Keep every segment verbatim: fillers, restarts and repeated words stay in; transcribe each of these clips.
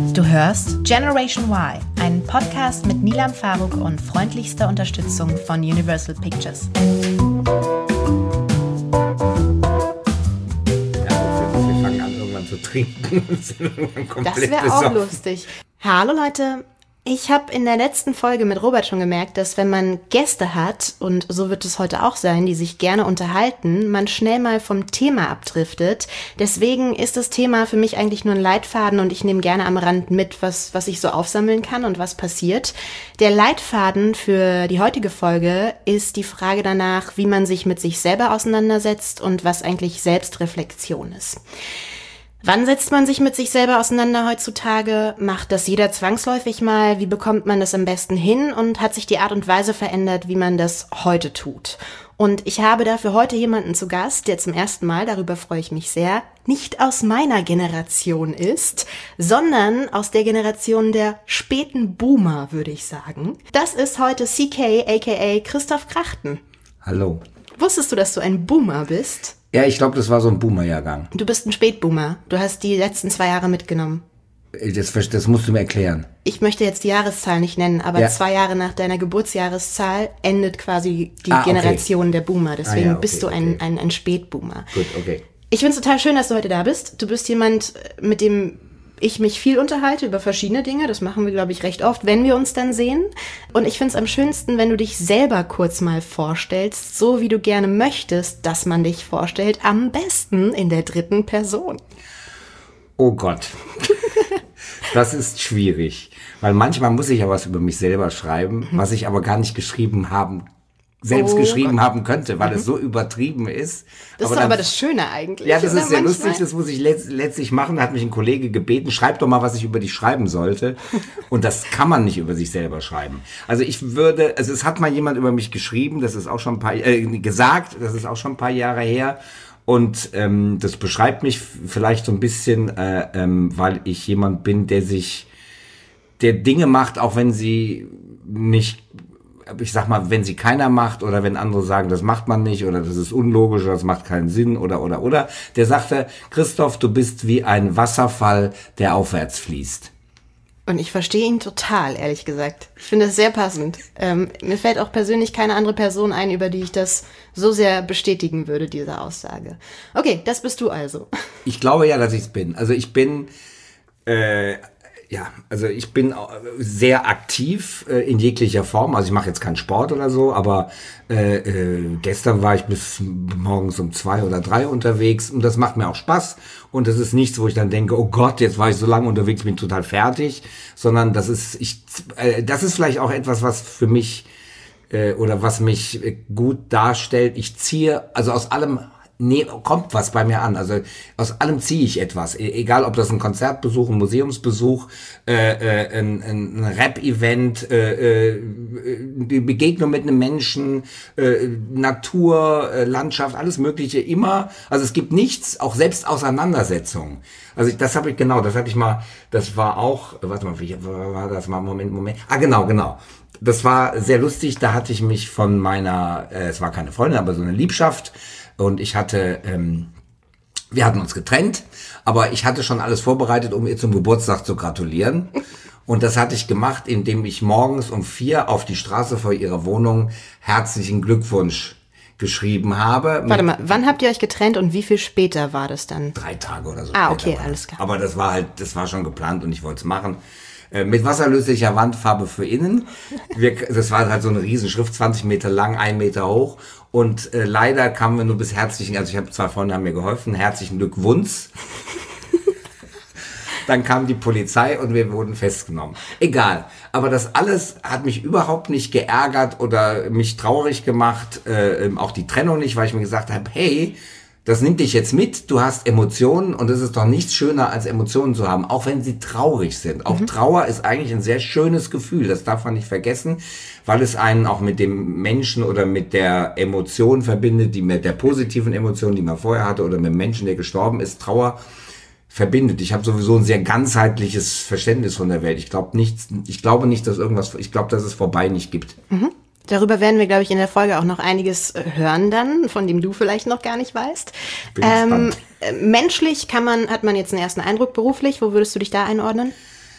Du hörst Generation Y, einen Podcast mit Nilam Faruk und freundlichster Unterstützung von Universal Pictures. Ja, wir fangen an, irgendwann zu trinken. Das wäre auch lustig. Hallo Leute. Ich habe in der letzten Folge mit Robert schon gemerkt, dass wenn man Gäste hat, und so wird es heute auch sein, die sich gerne unterhalten, man schnell mal vom Thema abdriftet. Deswegen ist das Thema für mich eigentlich nur ein Leitfaden und ich nehme gerne am Rand mit, was, was ich so aufsammeln kann und was passiert. Der Leitfaden für die heutige Folge ist die Frage danach, wie man sich mit sich selber auseinandersetzt und was eigentlich Selbstreflexion ist. Wann setzt man sich mit sich selber auseinander heutzutage? Macht das jeder zwangsläufig mal? Wie bekommt man das am besten hin? Und hat sich die Art und Weise verändert, wie man das heute tut? Und ich habe dafür heute jemanden zu Gast, der zum ersten Mal, darüber freue ich mich sehr, nicht aus meiner Generation ist, sondern aus der Generation der späten Boomer, würde ich sagen. Das ist heute C K, aka Christoph Krachten. Hallo. Wusstest du, dass du ein Boomer bist? Ja, ich glaube, das war so ein Boomer-Jahrgang. Du bist ein Spätboomer. Du hast die letzten zwei Jahre mitgenommen. Das, das musst du mir erklären. Ich möchte jetzt die Jahreszahl nicht nennen, aber ja. zwei Jahre nach deiner Geburtsjahreszahl endet quasi die ah, Generation okay. der Boomer. Deswegen ah, ja, okay, bist du ein, okay. ein, ein Spätboomer. Gut, okay. Ich finde es total schön, dass du heute da bist. Du bist jemand, mit dem ich mich viel unterhalte über verschiedene Dinge. Das machen wir, glaube ich, recht oft, wenn wir uns dann sehen. Und ich finde es am schönsten, wenn du dich selber kurz mal vorstellst, so wie du gerne möchtest, dass man dich vorstellt. Am besten in der dritten Person. Oh Gott. Das ist schwierig. Weil manchmal muss ich ja was über mich selber schreiben, mhm. was ich aber gar nicht geschrieben haben selbst oh geschrieben Gott. haben könnte, weil mhm. es so übertrieben ist. Das aber ist doch aber das Schöne eigentlich. Ja, das ist sehr manchmal? lustig, das muss ich letzt, letztlich machen. Da hat mich ein Kollege gebeten, schreib doch mal, was ich über dich schreiben sollte. Und das kann man nicht über sich selber schreiben. Also ich würde, also es hat mal jemand über mich geschrieben, das ist auch schon ein paar, äh, gesagt, das ist auch schon ein paar Jahre her. Und ähm, das beschreibt mich vielleicht so ein bisschen, äh, ähm, weil ich jemand bin, der sich, der Dinge macht, auch wenn sie nicht, ich sag mal, wenn sie keiner macht oder wenn andere sagen, das macht man nicht oder das ist unlogisch oder das macht keinen Sinn oder, oder, oder. Der sagte, Christoph, du bist wie ein Wasserfall, der aufwärts fließt. Und ich verstehe ihn total, ehrlich gesagt. Ich finde das sehr passend. Ähm, mir fällt auch persönlich keine andere Person ein, über die ich das so sehr bestätigen würde, diese Aussage. Okay, das bist du also. Ich glaube ja, dass ich es bin. Also ich bin, äh, ja, also ich bin sehr aktiv äh, in jeglicher Form. Also ich mache jetzt keinen Sport oder so, aber äh, äh, gestern war ich bis morgens um zwei oder drei unterwegs und das macht mir auch Spaß. Und das ist nichts, wo ich dann denke, oh Gott, jetzt war ich so lange unterwegs, bin total fertig, sondern das ist, ich, äh, das ist vielleicht auch etwas, was für mich äh, oder was mich äh, gut darstellt. Ich ziehe, also aus allem Nee, kommt was bei mir an. Also aus allem ziehe ich etwas. E- egal, ob das ein Konzertbesuch, ein Museumsbesuch, äh, äh, ein, ein Rap-Event, äh, äh, die Begegnung mit einem Menschen, äh, Natur, äh, Landschaft, alles Mögliche immer. Also es gibt nichts, auch selbst Auseinandersetzungen. Also ich, das habe ich genau, das habe ich mal, das war auch, warte mal, wie war das mal, Moment, Moment. Ah, genau, genau. Das war sehr lustig. Da hatte ich mich von meiner, äh, es war keine Freundin, aber so eine Liebschaft. Und ich hatte, ähm, wir hatten uns getrennt, aber ich hatte schon alles vorbereitet, um ihr zum Geburtstag zu gratulieren. Und das hatte ich gemacht, indem ich morgens um vier auf die Straße vor ihrer Wohnung herzlichen Glückwunsch geschrieben habe. Warte mal, wann habt ihr euch getrennt und wie viel später war das dann? Drei Tage oder so. Ah, okay, alles klar. Aber das war halt, das war schon geplant und ich wollte es machen. Mit wasserlöslicher Wandfarbe für innen. Wir, das war halt so eine Riesenschrift, zwanzig Meter lang, ein Meter hoch. Und äh, leider kamen wir nur bis herzlichen, also ich habe zwei Freunde, haben mir geholfen, herzlichen Glückwunsch. Dann kam die Polizei und wir wurden festgenommen. Egal. Aber das alles hat mich überhaupt nicht geärgert oder mich traurig gemacht. Äh, auch die Trennung nicht, weil ich mir gesagt habe, hey, das nimmt dich jetzt mit, du hast Emotionen und es ist doch nichts schöner, als Emotionen zu haben, auch wenn sie traurig sind. Auch mhm. Trauer ist eigentlich ein sehr schönes Gefühl, das darf man nicht vergessen, weil es einen auch mit dem Menschen oder mit der Emotion verbindet, die mit der positiven Emotion, die man vorher hatte, oder mit dem Menschen, der gestorben ist. Trauer verbindet. Ich habe sowieso ein sehr ganzheitliches Verständnis von der Welt. Ich glaube nichts, ich glaube nicht, dass irgendwas, ich glaube, dass es vorbei nicht gibt. Mhm. Darüber werden wir, glaube ich, in der Folge auch noch einiges hören dann, von dem du vielleicht noch gar nicht weißt. Bin ähm, menschlich kann man, hat man jetzt einen ersten Eindruck beruflich. Wo würdest du dich da einordnen?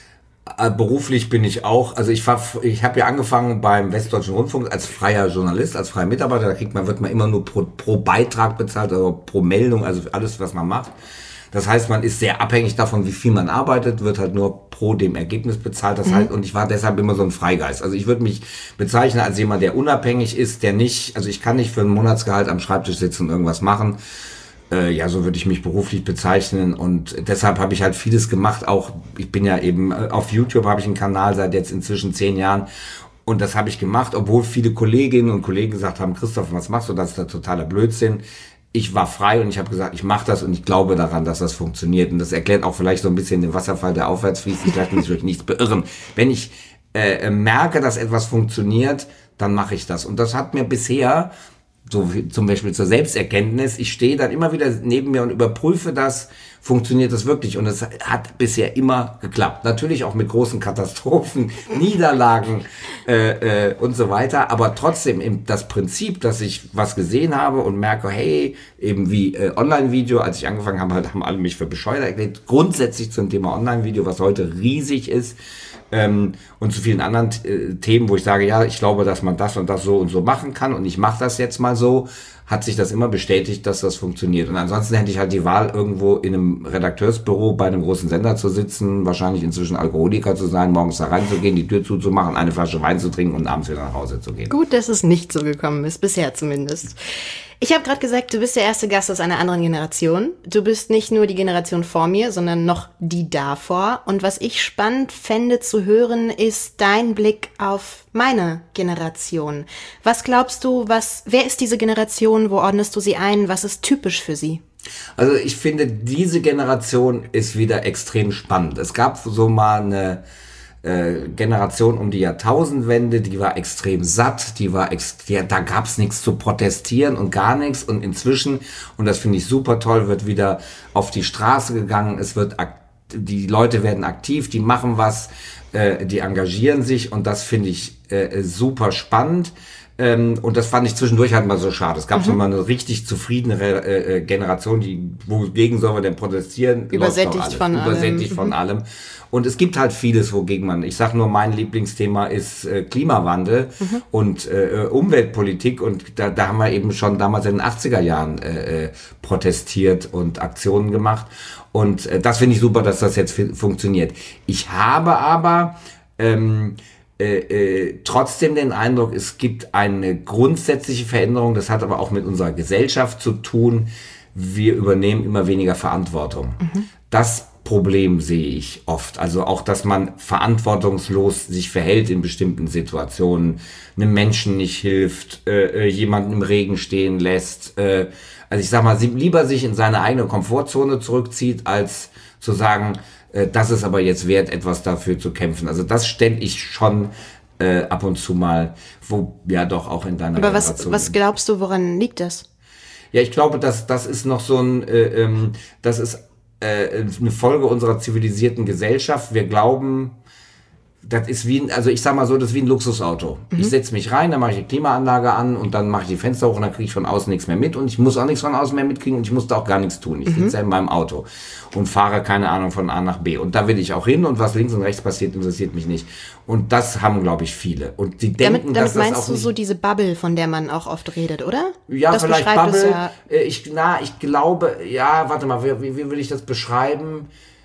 Beruflich bin ich auch, also ich war, ich habe ja angefangen beim Westdeutschen Rundfunk als freier Journalist, als freier Mitarbeiter. Da kriegt man, wird man immer nur pro, pro Beitrag bezahlt, also pro Meldung, also alles, was man macht. Das heißt, man ist sehr abhängig davon, wie viel man arbeitet, wird halt nur pro dem Ergebnis bezahlt. Das mhm. heißt, und ich war deshalb immer so ein Freigeist. Also ich würde mich bezeichnen als jemand, der unabhängig ist, der nicht, also ich kann nicht für ein Monatsgehalt am Schreibtisch sitzen und irgendwas machen. Äh, ja, so würde ich mich beruflich bezeichnen, und deshalb habe ich halt vieles gemacht. Auch ich bin ja eben auf YouTube, habe ich einen Kanal seit jetzt inzwischen zehn Jahren. Und das habe ich gemacht, obwohl viele Kolleginnen und Kollegen gesagt haben, Christoph, was machst du? Das ist der totaler Blödsinn. Ich war frei und ich habe gesagt, ich mache das und ich glaube daran, dass das funktioniert. Und das erklärt auch vielleicht so ein bisschen den Wasserfall, der aufwärts fließt. Ich lasse mich durch nichts beirren. Wenn ich äh, merke, dass etwas funktioniert, dann mache ich das. Und das hat mir bisher, so wie zum Beispiel zur Selbsterkenntnis, ich stehe dann immer wieder neben mir und überprüfe das, funktioniert das wirklich? Und es hat bisher immer geklappt. Natürlich auch mit großen Katastrophen, Niederlagen äh, äh, und so weiter. Aber trotzdem eben das Prinzip, dass ich was gesehen habe und merke, hey, eben wie äh, Online-Video, als ich angefangen habe, halt, haben alle mich für bescheuert erklärt. Grundsätzlich zum Thema Online-Video, was heute riesig ist. Ähm, und zu vielen anderen äh, Themen, wo ich sage, ja, ich glaube, dass man das und das so und so machen kann und ich mache das jetzt mal so, hat sich das immer bestätigt, dass das funktioniert. Und ansonsten hätte ich halt die Wahl, irgendwo in einem Redakteursbüro bei einem großen Sender zu sitzen, wahrscheinlich inzwischen Alkoholiker zu sein, morgens da reinzugehen, die Tür zuzumachen, eine Flasche Wein zu trinken und abends wieder nach Hause zu gehen. Gut, dass es nicht so gekommen ist, bisher zumindest. Ich habe gerade gesagt, du bist der erste Gast aus einer anderen Generation. Du bist nicht nur die Generation vor mir, sondern noch die davor. Und was ich spannend fände zu hören, ist dein Blick auf meine Generation. Was glaubst du, was, wer ist diese Generation? Wo ordnest du sie ein? Was ist typisch für sie? Also ich finde, diese Generation ist wieder extrem spannend. Es gab so mal eine Äh, Generation um die Jahrtausendwende, die war extrem satt, die war ex- die, da gab's nichts zu protestieren und gar nichts, und inzwischen, und das finde ich super toll, wird wieder auf die Straße gegangen, es wird ak- die Leute werden aktiv, die machen was, äh, die engagieren sich, und das finde ich äh, super spannend. Ähm, und das fand ich zwischendurch halt mal so schade. Es gab mhm. so mal eine richtig zufriedene äh, Generation, die, wogegen soll man denn protestieren? Übersättigt von allem. Übersättigt von allem. Und es gibt halt vieles, wogegen man, ich sag nur, mein Lieblingsthema ist äh, Klimawandel mhm. und äh, Umweltpolitik. Und da, da haben wir eben schon damals in den achtziger Jahren äh, protestiert und Aktionen gemacht. Und äh, das finde ich super, dass das jetzt f- funktioniert. Ich habe aber ähm, Äh, äh, trotzdem den Eindruck, es gibt eine grundsätzliche Veränderung, das hat aber auch mit unserer Gesellschaft zu tun, wir übernehmen immer weniger Verantwortung. Mhm. Das Problem sehe ich oft, also auch, dass man verantwortungslos sich verhält in bestimmten Situationen, einem Menschen nicht hilft, äh, jemanden im Regen stehen lässt, äh, also ich sag mal, lieber sich in seine eigene Komfortzone zurückzieht, als zu sagen, das ist aber jetzt wert, etwas dafür zu kämpfen. Also das stelle ich schon äh, ab und zu mal, wo ja doch auch in deiner Aber was, was glaubst du, woran liegt das? Ja, ich glaube, dass das ist noch so ein, äh, ähm, das ist äh, eine Folge unserer zivilisierten Gesellschaft. Wir glauben, das ist wie ein, also ich sag mal so, das ist wie ein Luxusauto. Mhm. Ich setze mich rein, dann mache ich die Klimaanlage an und dann mache ich die Fenster hoch und dann kriege ich von außen nichts mehr mit und ich muss auch nichts von außen mehr mitkriegen und ich muss da auch gar nichts tun. Ich mhm. sitze ja in meinem Auto und fahre, keine Ahnung, von A nach B. Und da will ich auch hin und was links und rechts passiert, interessiert mich nicht. Und das haben, glaube ich, viele. Und die denken, damit, damit dass das meinst auch du so diese Bubble, von der man auch oft redet, oder? Ja, das vielleicht Bubble. Ja. Ich, na, ich glaube, ja, warte mal, wie, wie will ich das beschreiben?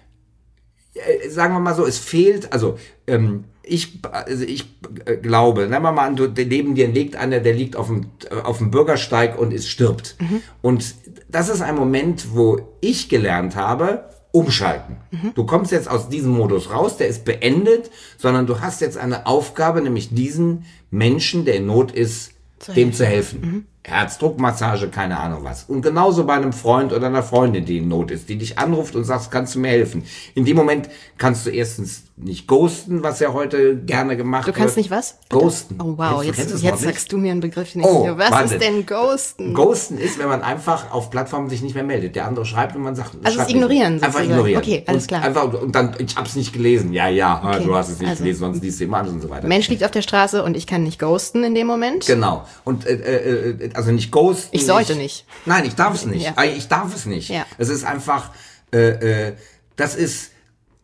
Sagen wir mal so, es fehlt, also, ähm, Ich, also ich glaube, nehmen wir mal an, du, neben dir liegt einer, der liegt auf dem, auf dem Bürgersteig und ist stirbt. Mhm. Und das ist ein Moment, wo ich gelernt habe, umschalten. Mhm. Du kommst jetzt aus diesem Modus raus, der ist beendet, sondern du hast jetzt eine Aufgabe, nämlich diesen Menschen, der in Not ist, zu dem helfen. zu helfen. Mhm. Herzdruckmassage, keine Ahnung was. Und genauso bei einem Freund oder einer Freundin, die in Not ist, die dich anruft und sagt, kannst du mir helfen? In dem Moment kannst du erstens nicht ghosten, was ja heute gerne gemacht wird. Du kannst wird. nicht was? Bitte? Ghosten. Oh wow, jetzt, jetzt, jetzt sagst du mir einen Begriff nicht. Oh, was warte. ist denn Ghosten? Ghosten ist, wenn man einfach auf Plattformen sich nicht mehr meldet. Der andere schreibt und man sagt... Also es ignorieren Einfach ignorieren. Okay, alles und klar. Einfach, und dann, ich hab's nicht gelesen. Ja, ja, okay. Du hast es nicht also. gelesen, sonst liest du immer alles und so weiter. Mensch liegt auf der Straße und ich kann nicht ghosten in dem Moment. Genau. Und äh, äh, also nicht ghosten. Ich sollte nicht. nicht. Nein, ich darf es nicht. Ja. Ich darf es nicht. Ja. Es ist einfach, äh, äh, das ist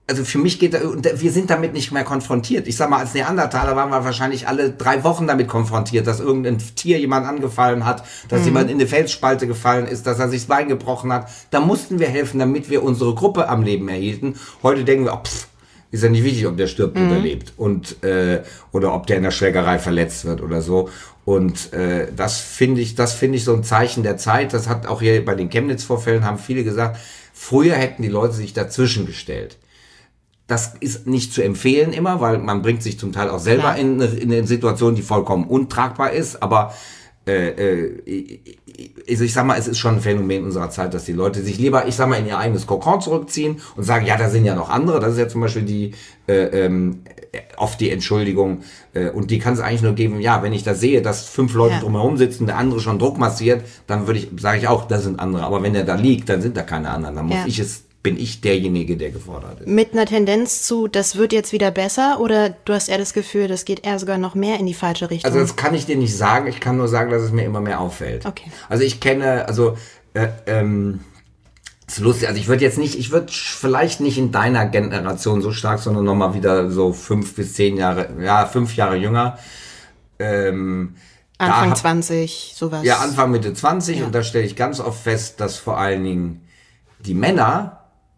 also für mich geht, wir sind damit nicht mehr konfrontiert. Ich sag mal, als Neandertaler waren wir wahrscheinlich alle drei Wochen damit konfrontiert, dass irgendein Tier jemand angefallen hat, dass mhm. jemand in eine Felsspalte gefallen ist, dass er sich das Bein gebrochen hat. Da mussten wir helfen, damit wir unsere Gruppe am Leben erhielten. Heute denken wir, oh, pff, ist ja nicht wichtig, ob der stirbt mhm. oder lebt. Und, äh, oder ob der in der Schlägerei verletzt wird oder so. Und äh, das finde ich, das finde ich so ein Zeichen der Zeit. Das hat auch hier bei den Chemnitz-Vorfällen, haben viele gesagt, früher hätten die Leute sich dazwischen gestellt. Das ist nicht zu empfehlen immer, weil man bringt sich zum Teil auch selber ja. in, in eine Situation, die vollkommen untragbar ist. Aber äh, äh, also ich sag mal, es ist schon ein Phänomen unserer Zeit, dass die Leute sich lieber, ich sag mal, in ihr eigenes Kokon zurückziehen und sagen, ja, da sind ja noch andere. Das ist ja zum Beispiel die äh, ähm, oft die Entschuldigung. Äh, und die kann es eigentlich nur geben, ja, wenn ich da sehe, dass fünf Leute ja. drumherum sitzen, der andere schon Druck massiert, dann würde ich, sage ich auch, das sind andere. Aber wenn der da liegt, dann sind da keine anderen. Dann muss ja. ich es bin ich derjenige, der gefordert ist. Mit einer Tendenz zu, das wird jetzt wieder besser, oder du hast eher das Gefühl, das geht eher sogar noch mehr in die falsche Richtung? Also das kann ich dir nicht sagen, ich kann nur sagen, dass es mir immer mehr auffällt. Okay. Also ich kenne, also äh, ähm, ist lustig, also ich würde jetzt nicht, ich würde vielleicht nicht in deiner Generation so stark, sondern nochmal wieder so fünf bis zehn Jahre, ja, fünf Jahre jünger. Ähm, Anfang hab, zwanzig, sowas. Ja, Anfang Mitte zwanzig ja. Und da stelle ich ganz oft fest, dass vor allen Dingen die Männer,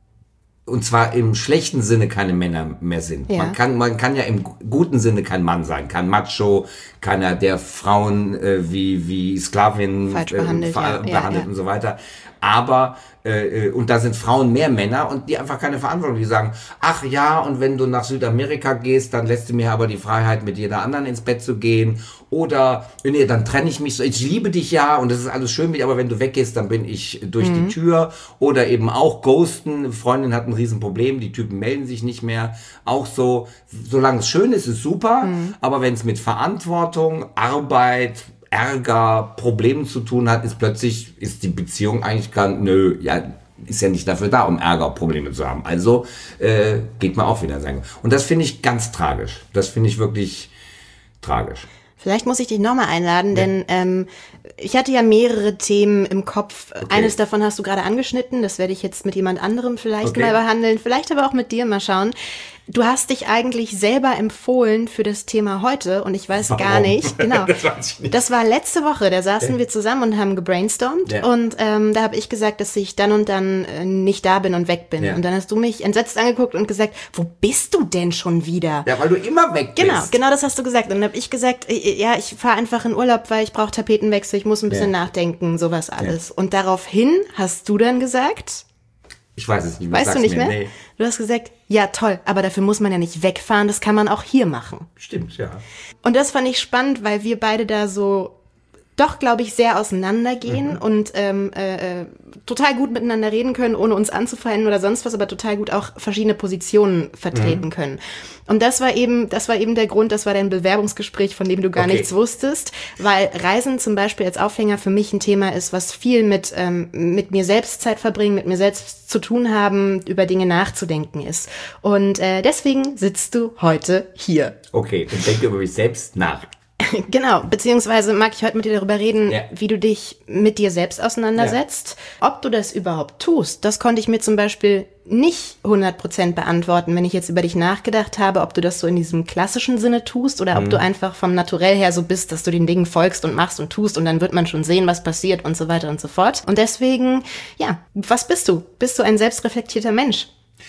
und zwar im schlechten Sinne, keine Männer mehr sind. Ja. Man kann, man kann ja im guten Sinne kein Mann sein, kein Macho, keiner, der Frauen äh, wie wie Sklavinnen falsch behandelt, äh, ver- ja. behandelt ja, ja. und so weiter. Aber äh, und da sind Frauen mehr Männer und die einfach keine Verantwortung. Die sagen, ach ja, und wenn du nach Südamerika gehst, dann lässt du mir aber die Freiheit, mit jeder anderen ins Bett zu gehen. Oder, nee, dann trenne ich mich so. Ich liebe dich ja und das ist alles schön mit dir, aber wenn du weggehst, dann bin ich durch mhm. die Tür. Oder eben auch ghosten. Eine Freundin hat ein Riesenproblem, die Typen melden sich nicht mehr. Auch so, solange es schön ist, ist super. Mhm. Aber wenn es mit Verantwortung, Arbeit, Ärger, Problemen zu tun hat, ist plötzlich, ist die Beziehung eigentlich gar, nö, ja, ist ja nicht dafür da, um Ärger, Probleme zu haben. Also äh, geht man auch wieder sagen. Und das finde ich ganz tragisch. Das finde ich wirklich tragisch. Vielleicht muss ich dich nochmal einladen, ja. denn ähm, ich hatte ja mehrere Themen im Kopf. Okay. Eines davon hast du gerade angeschnitten, das werde ich jetzt mit jemand anderem vielleicht okay. mal behandeln, vielleicht aber auch mit dir mal schauen. Du hast dich eigentlich selber empfohlen für das Thema heute und ich weiß Warum? gar nicht. Genau. Das weiß ich nicht. Das war letzte Woche, da saßen ja. wir zusammen und haben gebrainstormt ja. und ähm, da habe ich gesagt, dass ich dann und dann äh, nicht da bin und weg bin. Ja. Und dann hast du mich entsetzt angeguckt und gesagt, wo bist du denn schon wieder? Ja, weil du immer weg bist. Genau, genau das hast du gesagt. Und dann habe ich gesagt, ja, ich fahre einfach in Urlaub, weil ich brauche Tapetenwechsel, ich muss ein bisschen ja. nachdenken, sowas alles. Ja. Und daraufhin hast du dann gesagt... Ich weiß es nicht mehr. Weißt du nicht mehr? Nee. Du hast gesagt, ja toll, aber dafür muss man ja nicht wegfahren, das kann man auch hier machen. Stimmt, ja. Und das fand ich spannend, weil wir beide da so doch, glaube ich, sehr auseinandergehen mhm. und ähm, äh, total gut miteinander reden können, ohne uns anzufeinden oder sonst was, aber total gut auch verschiedene Positionen vertreten mhm. können. Und das war eben, das war eben der Grund, das war dein Bewerbungsgespräch, von dem du gar okay. nichts wusstest, weil Reisen zum Beispiel als Aufhänger für mich ein Thema ist, was viel mit ähm, mit mir selbst Zeit verbringen, mit mir selbst zu tun haben, über Dinge nachzudenken ist. Und äh, deswegen sitzt du heute hier. Okay, und denke über mich selbst nach. Genau, beziehungsweise mag ich heute mit dir darüber reden, ja. wie du dich mit dir selbst auseinandersetzt. Ja. Ob du das überhaupt tust, das konnte ich mir zum Beispiel nicht hundert Prozent beantworten, wenn ich jetzt über dich nachgedacht habe, ob du das so in diesem klassischen Sinne tust oder mhm. ob du einfach vom Naturell her so bist, dass du den Dingen folgst und machst und tust und dann wird man schon sehen, was passiert und so weiter und so fort. Und deswegen, ja, was bist du? Bist du ein selbstreflektierter Mensch?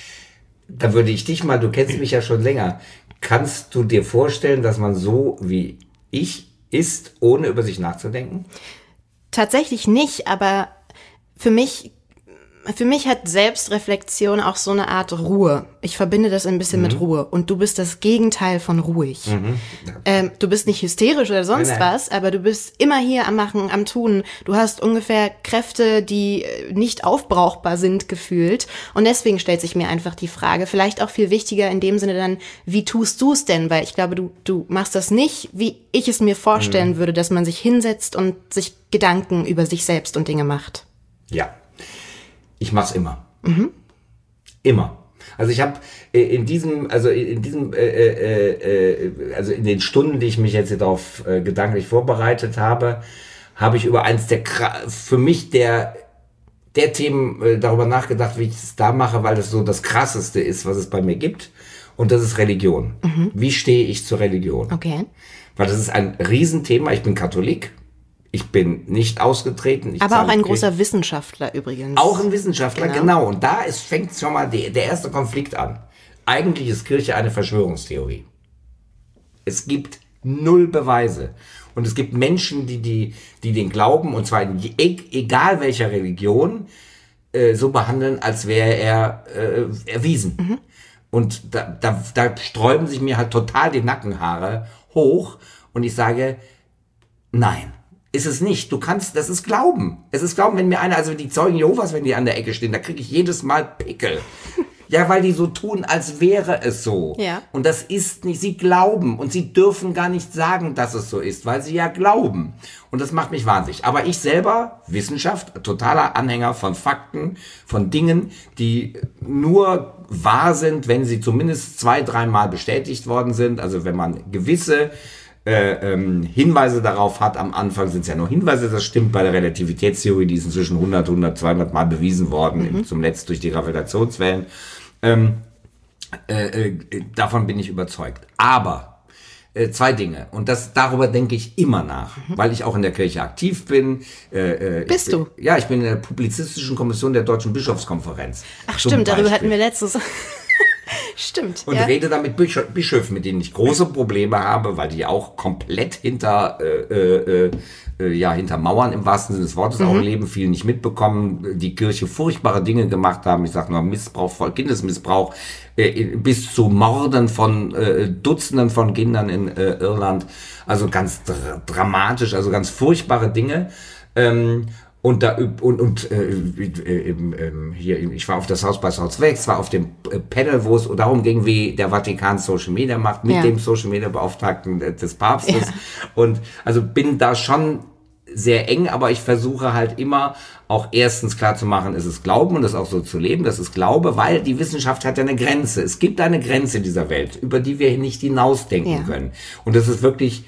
Da würde ich dich mal, du kennst mich ja schon länger, kannst du dir vorstellen, dass man so wie ich ist, ohne über sich nachzudenken? Tatsächlich nicht, aber für mich, für mich hat Selbstreflexion auch so eine Art Ruhe. Ich verbinde das ein bisschen mhm. mit Ruhe. Und du bist das Gegenteil von ruhig. Mhm. Ja. Ähm, du bist nicht hysterisch oder sonst nein, nein. was, aber du bist immer hier am Machen, am Tun. Du hast ungefähr Kräfte, die nicht aufbrauchbar sind, gefühlt. Und deswegen stellt sich mir einfach die Frage, vielleicht auch viel wichtiger in dem Sinne dann, wie tust du es denn? Weil ich glaube, du, du machst das nicht, wie ich es mir vorstellen mhm. würde, dass man sich hinsetzt und sich Gedanken über sich selbst und Dinge macht. Ja. Ich mach's immer. Mhm. Immer. Also ich habe in diesem, also in diesem, äh, äh, äh, also in den Stunden, die ich mich jetzt darauf äh, gedanklich vorbereitet habe, habe ich über eins der für mich der der Themen äh, darüber nachgedacht, wie ich es da mache, weil das so das Krasseste ist, was es bei mir gibt. Und das ist Religion. Mhm. Wie stehe ich zur Religion? Okay. Weil das ist ein Riesenthema. Ich bin Katholik. Ich bin nicht ausgetreten. Ich Aber auch ein großer Wissenschaftler übrigens. Auch ein Wissenschaftler, genau. genau. Und da ist, fängt schon mal die, der erste Konflikt an. Eigentlich ist Kirche eine Verschwörungstheorie. Es gibt null Beweise. Und es gibt Menschen, die, die, die den glauben, und zwar in e- egal welcher Religion, äh, so behandeln, als wäre er äh, erwiesen. Mhm. Und da, da, da sträuben sich mir halt total die Nackenhaare hoch. Und ich sage, nein, ist es nicht. Du kannst, das ist Glauben. Es ist Glauben, wenn mir einer, also die Zeugen Jehovas, wenn die an der Ecke stehen, da kriege ich jedes Mal Pickel. Ja, weil die so tun, als wäre es so. Ja. Und das ist nicht, sie glauben und sie dürfen gar nicht sagen, dass es so ist, weil sie ja glauben. Und das macht mich wahnsinnig. Aber ich selber, Wissenschaft, totaler Anhänger von Fakten, von Dingen, die nur wahr sind, wenn sie zumindest zwei, dreimal bestätigt worden sind. Also wenn man gewisse Äh, ähm, Hinweise darauf hat, am Anfang sind es ja nur Hinweise, das stimmt bei der Relativitätstheorie, die ist inzwischen hundert, hundert, zweihundert Mal bewiesen worden, mhm. zum Letzten durch die Gravitationswellen. Ähm, äh, äh, davon bin ich überzeugt. Aber äh, zwei Dinge, und das darüber denke ich immer nach, mhm. weil ich auch in der Kirche aktiv bin. Äh, äh, Bist bin, du? Ja, ich bin in der publizistischen Kommission der Deutschen Bischofskonferenz. Ach stimmt, darüber hatten wir letztes... Stimmt. Und ja. rede damit Bischö- Bischöfen, mit denen ich große Probleme habe, weil die auch komplett hinter, äh, äh, äh, ja, hinter Mauern im wahrsten Sinne des Wortes mhm. auch leben, viel nicht mitbekommen, die Kirche furchtbare Dinge gemacht haben. Ich sage nur Missbrauch, Kindesmissbrauch, äh, bis zu Morden von äh, Dutzenden von Kindern in äh, Irland. Also ganz dr- dramatisch, also ganz furchtbare Dinge. Ähm, Und da und und äh, äh, äh, hier, ich war auf das Haus bei Southwest, war auf dem Panel, wo es darum ging, wie der Vatikan Social Media macht, mit ja. dem Social Media Beauftragten des Papstes. Ja. Und also bin da schon sehr eng, aber ich versuche halt immer auch erstens klar zu machen, es ist Glauben und das auch so zu leben, das ist Glaube, weil die Wissenschaft hat ja eine Grenze. Es gibt eine Grenze in dieser Welt, über die wir nicht hinausdenken ja. können. Und das ist wirklich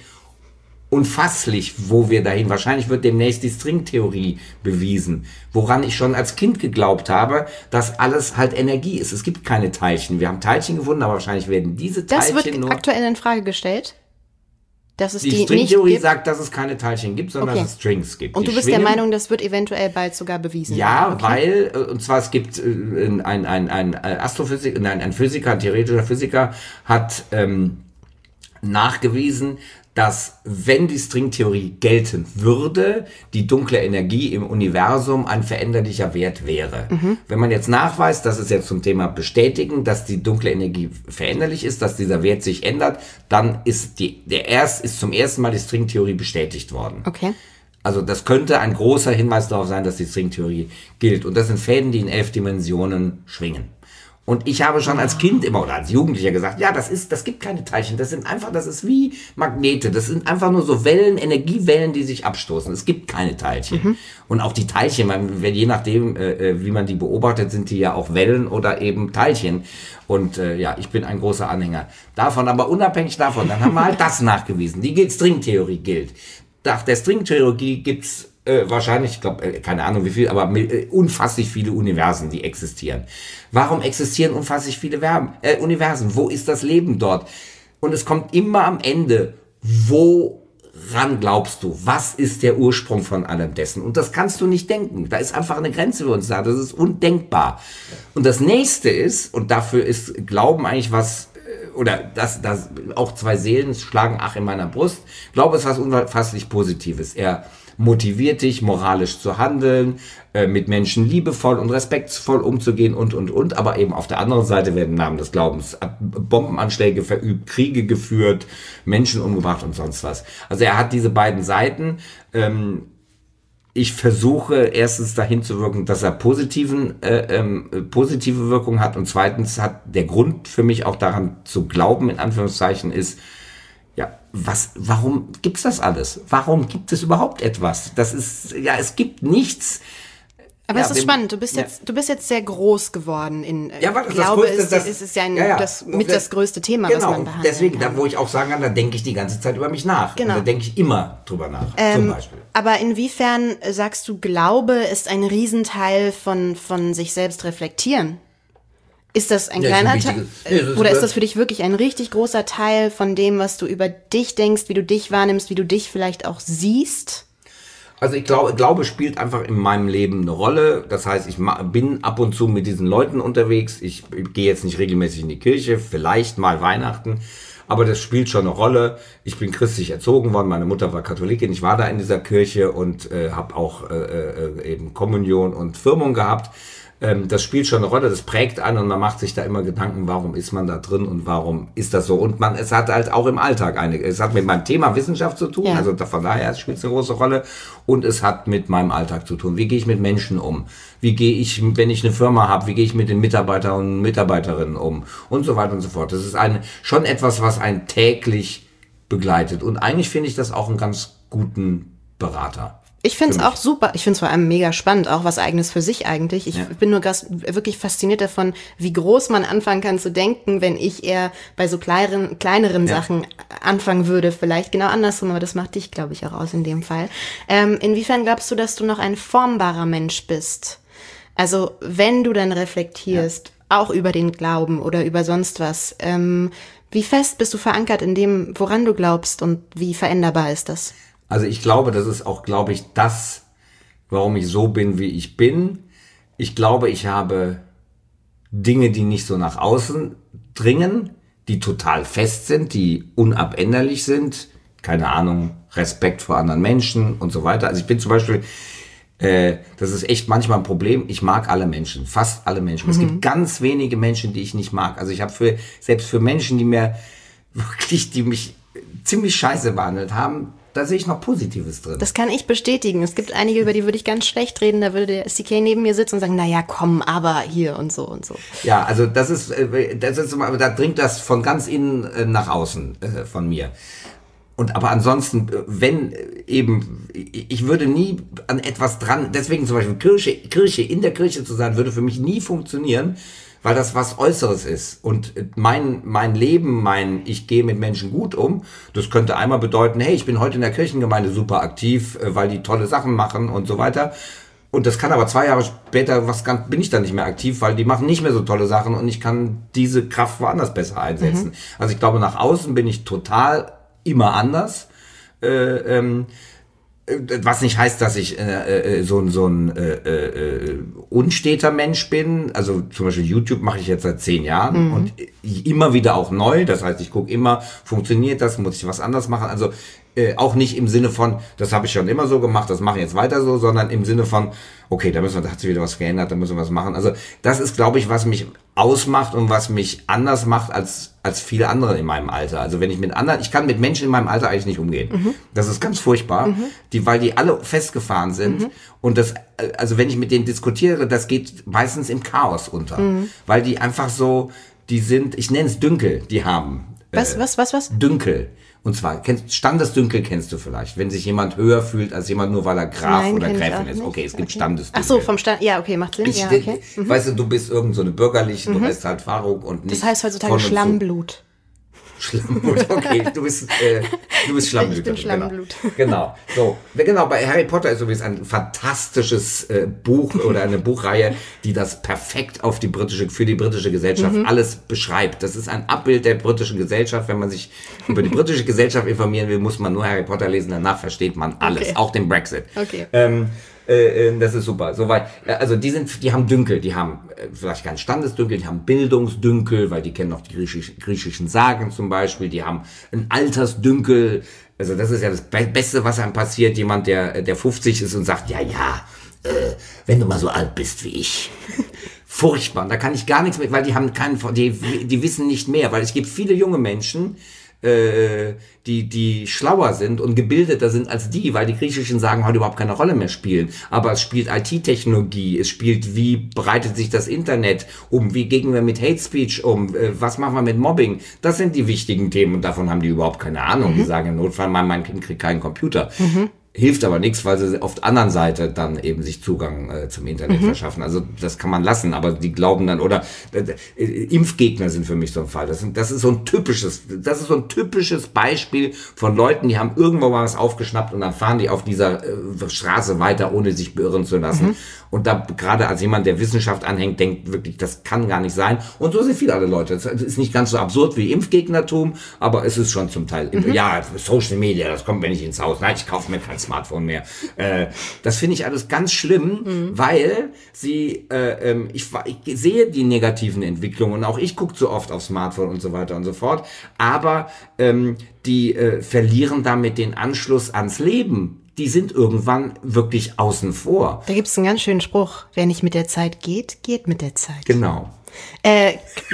unfasslich, wo wir dahin. Wahrscheinlich wird demnächst die Stringtheorie bewiesen, woran ich schon als Kind geglaubt habe, dass alles halt Energie ist. Es gibt keine Teilchen. Wir haben Teilchen gefunden, aber wahrscheinlich werden diese Teilchen nur... Das wird aktuell in Frage gestellt? Dass es die die Stringtheorie nicht gibt? sagt, dass es keine Teilchen gibt, sondern okay. dass es Strings gibt. Und du die bist schwingen. der Meinung, das wird eventuell bald sogar bewiesen? Ja, okay. weil, und zwar es gibt ein, ein, ein, ein Astrophysiker, nein, ein Physiker, ein theoretischer Physiker hat ähm, nachgewiesen, dass, wenn die Stringtheorie gelten würde, die dunkle Energie im Universum ein veränderlicher Wert wäre. Mhm. Wenn man jetzt nachweist, das ist jetzt zum Thema bestätigen, dass die dunkle Energie veränderlich ist, dass dieser Wert sich ändert, dann ist die, der erst, ist zum ersten Mal die Stringtheorie bestätigt worden. Okay. Also das könnte ein großer Hinweis darauf sein, dass die Stringtheorie gilt. Und das sind Fäden, die in elf Dimensionen schwingen. Und ich habe schon als Kind immer oder als Jugendlicher gesagt, ja, das ist, das gibt keine Teilchen, das sind einfach, das ist wie Magnete, das sind einfach nur so Wellen, Energiewellen, die sich abstoßen. Es gibt keine Teilchen. Mhm. Und auch die Teilchen, man, wenn, je nachdem, äh, wie man die beobachtet, sind die ja auch Wellen oder eben Teilchen. Und äh, ja, ich bin ein großer Anhänger davon, aber unabhängig davon, dann haben wir halt das nachgewiesen. Die Stringtheorie gilt. Nach der Stringtheorie gibt's Äh, wahrscheinlich, ich glaube, äh, keine Ahnung wie viel, aber äh, unfasslich viele Universen, die existieren. Warum existieren unfasslich viele Verben, äh, Universen? Wo ist das Leben dort? Und es kommt immer am Ende, woran glaubst du? Was ist der Ursprung von allem dessen? Und das kannst du nicht denken. Da ist einfach eine Grenze für uns da. Das ist undenkbar. Und das nächste ist, und dafür ist Glauben eigentlich was, oder das, das auch zwei Seelen schlagen ach in meiner Brust. Glaube ist was unfasslich Positives. Er motiviert dich, moralisch zu handeln, äh, mit Menschen liebevoll und respektvoll umzugehen und, und, und. Aber eben auf der anderen Seite werden im Namen des Glaubens Bombenanschläge verübt, Kriege geführt, Menschen umgebracht und sonst was. Also er hat diese beiden Seiten. Ähm, ich versuche erstens dahin zu wirken, dass er positiven, äh, ähm, positive Wirkung hat. Und zweitens hat der Grund für mich auch daran zu glauben, in Anführungszeichen, ist, ja, was, warum gibt's das alles? Warum gibt es überhaupt etwas? Das ist, ja, es gibt nichts Aber ja, es ist spannend, du bist ja. jetzt du bist jetzt sehr groß geworden. In, ja, warte, ich glaube, das Größte, es, das, es ist ja, ein, ja, ja. Das, mit das, das größte Thema, genau, was man behandelt. Deswegen, da, wo ich auch sagen kann, da denke ich die ganze Zeit über mich nach. Genau. Und da denke ich immer drüber nach, ähm, zum Beispiel. Aber inwiefern, sagst du, Glaube ist ein Riesenteil von, von sich selbst reflektieren? Ist das ein ja, kleiner ein Teil? Ja, oder ist das für dich wirklich ein richtig großer Teil von dem, was du über dich denkst, wie du dich wahrnimmst, wie du dich vielleicht auch siehst? Also ich glaube, Glaube spielt einfach in meinem Leben eine Rolle. Das heißt, ich bin ab und zu mit diesen Leuten unterwegs. Ich gehe jetzt nicht regelmäßig in die Kirche, vielleicht mal Weihnachten. Aber das spielt schon eine Rolle. Ich bin christlich erzogen worden. Meine Mutter war Katholikin. Ich war da in dieser Kirche und äh, habe auch äh, äh, eben Kommunion und Firmung gehabt. Ähm, das spielt schon eine Rolle, das prägt einen und man macht sich da immer Gedanken, warum ist man da drin und warum ist das so. Und man, es hat halt auch im Alltag eine, es hat mit meinem Thema Wissenschaft zu tun, ja. Also von daher spielt es eine große Rolle. Und es hat mit meinem Alltag zu tun. Wie gehe ich mit Menschen um? Wie gehe ich, wenn ich eine Firma habe, wie gehe ich mit den Mitarbeitern und Mitarbeiterinnen um? Und so weiter und so fort. Das ist eine, schon etwas, was einen täglich begleitet. Und eigentlich finde ich das auch einen ganz guten Berater. Ich finde es auch super. Ich finde es vor allem mega spannend, auch was Eigenes für sich eigentlich. Ich ja. bin nur ganz, wirklich fasziniert davon, wie groß man anfangen kann zu denken, wenn ich eher bei so kleineren, kleineren ja. Sachen anfangen würde. Vielleicht genau andersrum, aber das macht dich, glaube ich, auch aus in dem Fall. Ähm, inwiefern glaubst du, dass du noch ein formbarer Mensch bist? Also wenn du dann reflektierst, ja. auch über den Glauben oder über sonst was, ähm, wie fest bist du verankert in dem, woran du glaubst und wie veränderbar ist das? Also ich glaube, das ist auch, glaube ich, das, warum ich so bin, wie ich bin. Ich glaube, ich habe Dinge, die nicht so nach außen dringen, die total fest sind, die unabänderlich sind. Keine Ahnung, Respekt vor anderen Menschen und so weiter. Also ich bin zum Beispiel, äh, das ist echt manchmal ein Problem, ich mag alle Menschen, fast alle Menschen. Mhm. Es gibt ganz wenige Menschen, die ich nicht mag. Also ich habe für, selbst für Menschen, die mir wirklich, die mich ziemlich scheiße behandelt haben, da sehe ich noch Positives drin. Das kann ich bestätigen. Es gibt einige, über die würde ich ganz schlecht reden. Da würde der S D K neben mir sitzen und sagen, naja, komm, aber hier und so und so. Ja, also das ist, das ist, da dringt das von ganz innen nach außen äh, von mir. Und aber ansonsten, wenn eben, ich würde nie an etwas dran, deswegen zum Beispiel Kirche, Kirche, in der Kirche zu sein, würde für mich nie funktionieren, weil das was Äußeres ist. Und mein mein Leben, mein ich gehe mit Menschen gut um, das könnte einmal bedeuten, hey, ich bin heute in der Kirchengemeinde super aktiv, weil die tolle Sachen machen und so weiter. Und das kann aber zwei Jahre später, was kann, bin ich dann nicht mehr aktiv, weil die machen nicht mehr so tolle Sachen und ich kann diese Kraft woanders besser einsetzen. Mhm. Also ich glaube, nach außen bin ich total immer anders. Äh, ähm, Was nicht heißt, dass ich äh, äh, so ein so ein äh, äh, unsteter Mensch bin. Also zum Beispiel YouTube mache ich jetzt seit zehn Jahren mhm. und immer wieder auch neu. Das heißt, ich gucke immer, funktioniert das, muss ich was anders machen. Also äh, auch nicht im Sinne von, das habe ich schon immer so gemacht, das mache ich jetzt weiter so, sondern im Sinne von, okay, da müssen wir, da hat sich wieder was geändert, da müssen wir was machen. Also das ist, glaube ich, was mich ausmacht und was mich anders macht als als viele andere in meinem Alter. Also wenn ich mit anderen, ich kann mit Menschen in meinem Alter eigentlich nicht umgehen. Mhm. Das ist ganz furchtbar, mhm. die, weil die alle festgefahren sind mhm. und das, also wenn ich mit denen diskutiere, das geht meistens im Chaos unter, mhm. weil die einfach so, die sind, ich nenne es Dünkel, die haben. Was, äh, was, was, was? Dünkel. Und zwar, kennst, Standesdünkel kennst du vielleicht, wenn sich jemand höher fühlt als jemand, nur weil er Graf Nein, oder Gräfin ist. Okay, es gibt okay. Standesdünkel. Ach so, vom Stand, ja, okay, macht Sinn. Ich, ja, okay. Mhm. Weißt du, du bist irgend so eine bürgerliche, mhm. du heißt halt Pharao und nicht. Das heißt heutzutage Schlammblut. Schlammblut, okay, du bist, äh, du bist Schlammblut. Ich bin Schlammblut. Genau, genau. So, genau, bei Harry Potter ist übrigens ein fantastisches äh, Buch oder eine Buchreihe, die das perfekt auf die britische, für die britische Gesellschaft mhm. alles beschreibt. Das ist ein Abbild der britischen Gesellschaft. Wenn man sich über die britische Gesellschaft informieren will, muss man nur Harry Potter lesen, danach versteht man alles, okay. auch den Brexit. Okay. Ähm, Äh, das ist super. Soweit. Also die sind, die haben Dünkel, die haben äh, vielleicht keinen Standesdünkel, die haben Bildungsdünkel, weil die kennen noch die griechisch, griechischen Sagen zum Beispiel. Die haben einen Altersdünkel. Also das ist ja das Be- Beste, was einem passiert. Jemand, der der fünfzig ist und sagt, ja, ja, äh, wenn du mal so alt bist wie ich. Furchtbar. Und da kann ich gar nichts mit, weil die haben keinen, die, die wissen nicht mehr, weil es gibt viele junge Menschen, äh, die die schlauer sind und gebildeter sind als die, weil die griechischen Sagen heute überhaupt keine Rolle mehr spielen. Aber es spielt I T-Technologie, es spielt, wie breitet sich das Internet um, wie gehen wir mit Hate Speech um, äh, was machen wir mit Mobbing. Das sind die wichtigen Themen und davon haben die überhaupt keine Ahnung. Mhm. Die sagen im Notfall, mein, mein Kind kriegt keinen Computer. Mhm. Hilft aber nichts, weil sie auf der anderen Seite dann eben sich Zugang äh, zum Internet mhm. verschaffen. Also das kann man lassen, aber die glauben dann, oder äh, äh, Impfgegner sind für mich so ein Fall. Das, sind, das ist so ein typisches, das ist so ein typisches Beispiel von Leuten, die haben irgendwo mal was aufgeschnappt und dann fahren die auf dieser äh, Straße weiter, ohne sich beirren zu lassen. Mhm. Und da gerade als jemand, der Wissenschaft anhängt, denkt wirklich, das kann gar nicht sein. Und so sind viele andere Leute. Das ist nicht ganz so absurd wie Impfgegnertum, aber es ist schon zum Teil, mhm. ja, Social Media, das kommt mir nicht ins Haus. Nein, ich kaufe mir kein Smartphone mehr. Äh, das finde ich alles ganz schlimm, mhm. weil sie, äh, ähm, ich, ich sehe die negativen Entwicklungen und auch ich gucke so oft auf Smartphone und so weiter und so fort, aber ähm, die äh, verlieren damit den Anschluss ans Leben. Die sind irgendwann wirklich außen vor. Da gibt es einen ganz schönen Spruch, wer nicht mit der Zeit geht, geht mit der Zeit. Genau. Äh,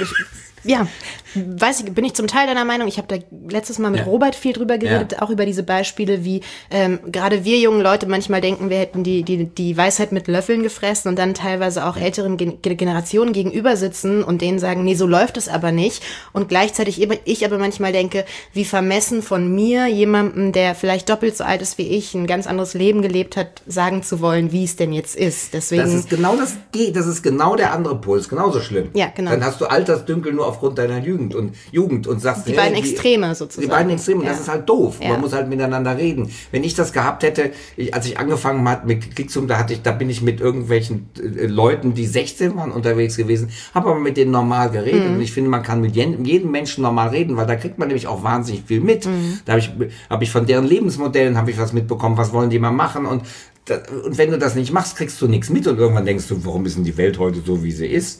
ja, weiß ich, bin ich zum Teil deiner Meinung. Ich habe da letztes Mal mit ja. Robert viel drüber geredet, ja. auch über diese Beispiele, wie ähm, gerade wir jungen Leute manchmal denken, wir hätten die, die, die Weisheit mit Löffeln gefressen und dann teilweise auch älteren Gen- Generationen gegenüber sitzen und denen sagen, nee, so läuft es aber nicht. Und gleichzeitig ich aber manchmal denke, wie vermessen von mir, jemandem, der vielleicht doppelt so alt ist wie ich, ein ganz anderes Leben gelebt hat, sagen zu wollen, wie es denn jetzt ist. Deswegen, das ist genau das, das ist genau der andere Pol, ist genauso schlimm. Ja, genau. Dann hast du Altersdünkel nur aufgrund deiner Jugend und Jugend und sagst, die hey, beiden Extreme die, sozusagen. Die beiden Extreme, ja. Das ist halt doof. Ja. Man muss halt miteinander reden. Wenn ich das gehabt hätte, ich, als ich angefangen habe mit Klicksum, da hatte ich, da bin ich mit irgendwelchen äh, Leuten, die sechzehn waren, unterwegs gewesen, habe aber mit denen normal geredet. Mhm. Und ich finde, man kann mit jedem, jedem Menschen normal reden, weil da kriegt man nämlich auch wahnsinnig viel mit. Mhm. Da habe ich, habe ich von deren Lebensmodellen habe ich was mitbekommen, was wollen die mal machen und und wenn du das nicht machst, kriegst du nichts mit und irgendwann denkst du, warum ist denn die Welt heute so, wie sie ist?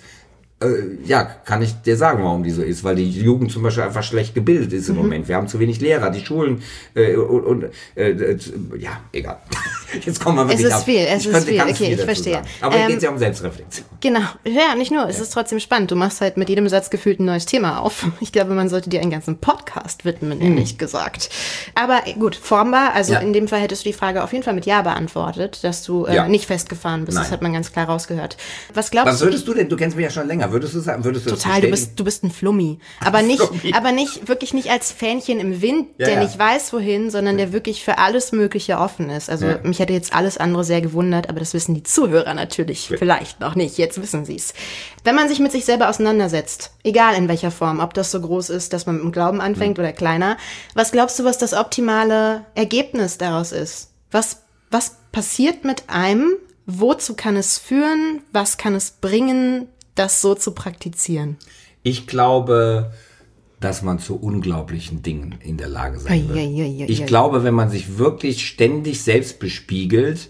Ja, kann ich dir sagen, warum die so ist, weil die Jugend zum Beispiel einfach schlecht gebildet ist im mhm. Moment. Wir haben zu wenig Lehrer, die Schulen äh, und, und äh, ja, egal. Jetzt kommen wir wirklich Es ist ab. viel, es ich ist viel, okay, viel ich verstehe. Sagen. Aber ähm, geht es ja um Selbstreflexion. Genau, ja, nicht nur, ja. es ist trotzdem spannend. Du machst halt mit jedem Satz gefühlt ein neues Thema auf. Ich glaube, man sollte dir einen ganzen Podcast widmen, mhm. ehrlich gesagt. Aber gut, formbar, also ja. in dem Fall hättest du die Frage auf jeden Fall mit Ja beantwortet, dass du äh, ja. nicht festgefahren bist. Nein. Das hat man ganz klar rausgehört. Was glaubst Was würdest du denn, du kennst mich ja schon länger, würdest du sagen, würdest du Total, du bist, du bist ein Flummi. Aber nicht, aber nicht, wirklich nicht als Fähnchen im Wind, ja, der ja. nicht weiß wohin, sondern der wirklich für alles Mögliche offen ist. Also ja. mich hätte jetzt alles andere sehr gewundert, aber das wissen die Zuhörer natürlich ja. vielleicht noch nicht. Jetzt wissen sie es. Wenn man sich mit sich selber auseinandersetzt, egal in welcher Form, ob das so groß ist, dass man mit dem Glauben anfängt mhm. oder kleiner, was glaubst du, was das optimale Ergebnis daraus ist? Was, was passiert mit einem? Wozu kann es führen? Was kann es bringen, das so zu praktizieren? Ich glaube, dass man zu unglaublichen Dingen in der Lage sein wird. Ja, ja, ja, ich ja, glaube, ja. wenn man sich wirklich ständig selbst bespiegelt,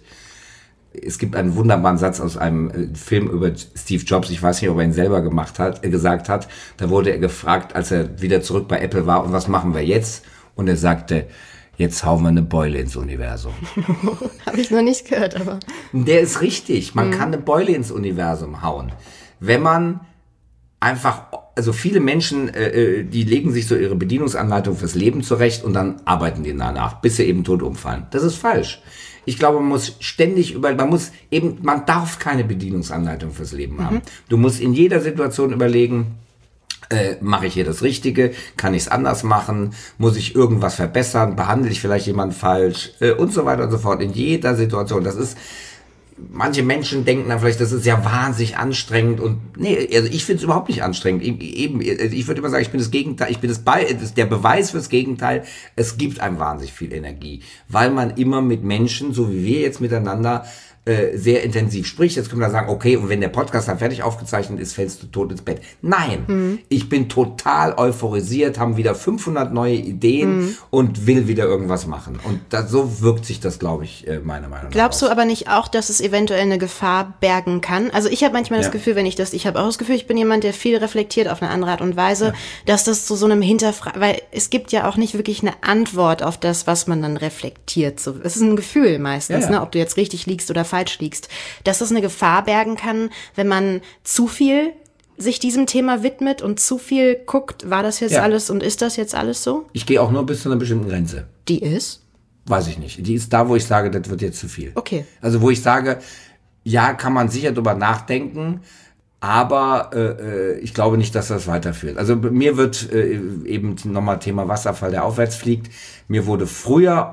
es gibt einen wunderbaren Satz aus einem Film über Steve Jobs, ich weiß nicht, ob er ihn selber gemacht hat, äh, gesagt hat, da wurde er gefragt, als er wieder zurück bei Apple war, und was machen wir jetzt? Und er sagte, jetzt hauen wir eine Beule ins Universum. Habe ich noch nicht gehört, aber... Der ist richtig, man mhm. kann eine Beule ins Universum hauen. Wenn man einfach, also viele Menschen, äh, die legen sich so ihre Bedienungsanleitung fürs Leben zurecht und dann arbeiten die danach, bis sie eben tot umfallen. Das ist falsch. Ich glaube, man muss ständig über, man muss eben, man darf keine Bedienungsanleitung fürs Leben haben. Mhm. Du musst in jeder Situation überlegen, äh, mache ich hier das Richtige? Kann ich es anders machen? Muss ich irgendwas verbessern? Behandle ich vielleicht jemanden falsch? Äh, und so weiter und so fort. In jeder Situation. Das ist, manche Menschen denken dann vielleicht, das ist ja wahnsinnig anstrengend und nee, also ich finde es überhaupt nicht anstrengend. Eben, ich würde immer sagen, ich bin das Gegenteil, ich bin das, Be- das der Beweis fürs Gegenteil. Es gibt einem wahnsinnig viel Energie, weil man immer mit Menschen, so wie wir jetzt miteinander, äh, sehr intensiv spricht. Jetzt können wir sagen, okay, und wenn der Podcast dann fertig aufgezeichnet ist, fällst du tot ins Bett. Nein, mhm. ich bin total euphorisiert, haben wieder fünfhundert neue Ideen mhm. und will wieder irgendwas machen. Und da, so wirkt sich das, glaube ich, äh, meiner Meinung nach Glaubst aus. du aber nicht auch, dass es eventuell eine Gefahr bergen kann? Also ich habe manchmal ja. das Gefühl, wenn ich das, ich habe auch das Gefühl, ich bin jemand, der viel reflektiert auf eine andere Art und Weise, ja. dass das zu so einem Hinterfragen, weil es gibt ja auch nicht wirklich eine Antwort auf das, was man dann reflektiert. So, es ist ein Gefühl meistens, ja, ja. ne, ob du jetzt richtig liegst oder falsch liegst, dass das eine Gefahr bergen kann, wenn man zu viel sich diesem Thema widmet und zu viel guckt, war das jetzt ja. alles und ist das jetzt alles so? Ich gehe auch nur bis zu einer bestimmten Grenze. Die ist? Weiß ich nicht. Die ist da, wo ich sage, das wird jetzt zu viel. Okay. Also wo ich sage, ja, kann man sicher drüber nachdenken, aber äh, ich glaube nicht, dass das weiterführt. Also mir wird äh, eben nochmal Thema Wasserfall, der aufwärts fliegt, mir wurde früher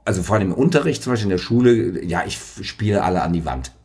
also vor allem im Unterricht, zum Beispiel in der Schule, ja, ich spiele alle an die Wand.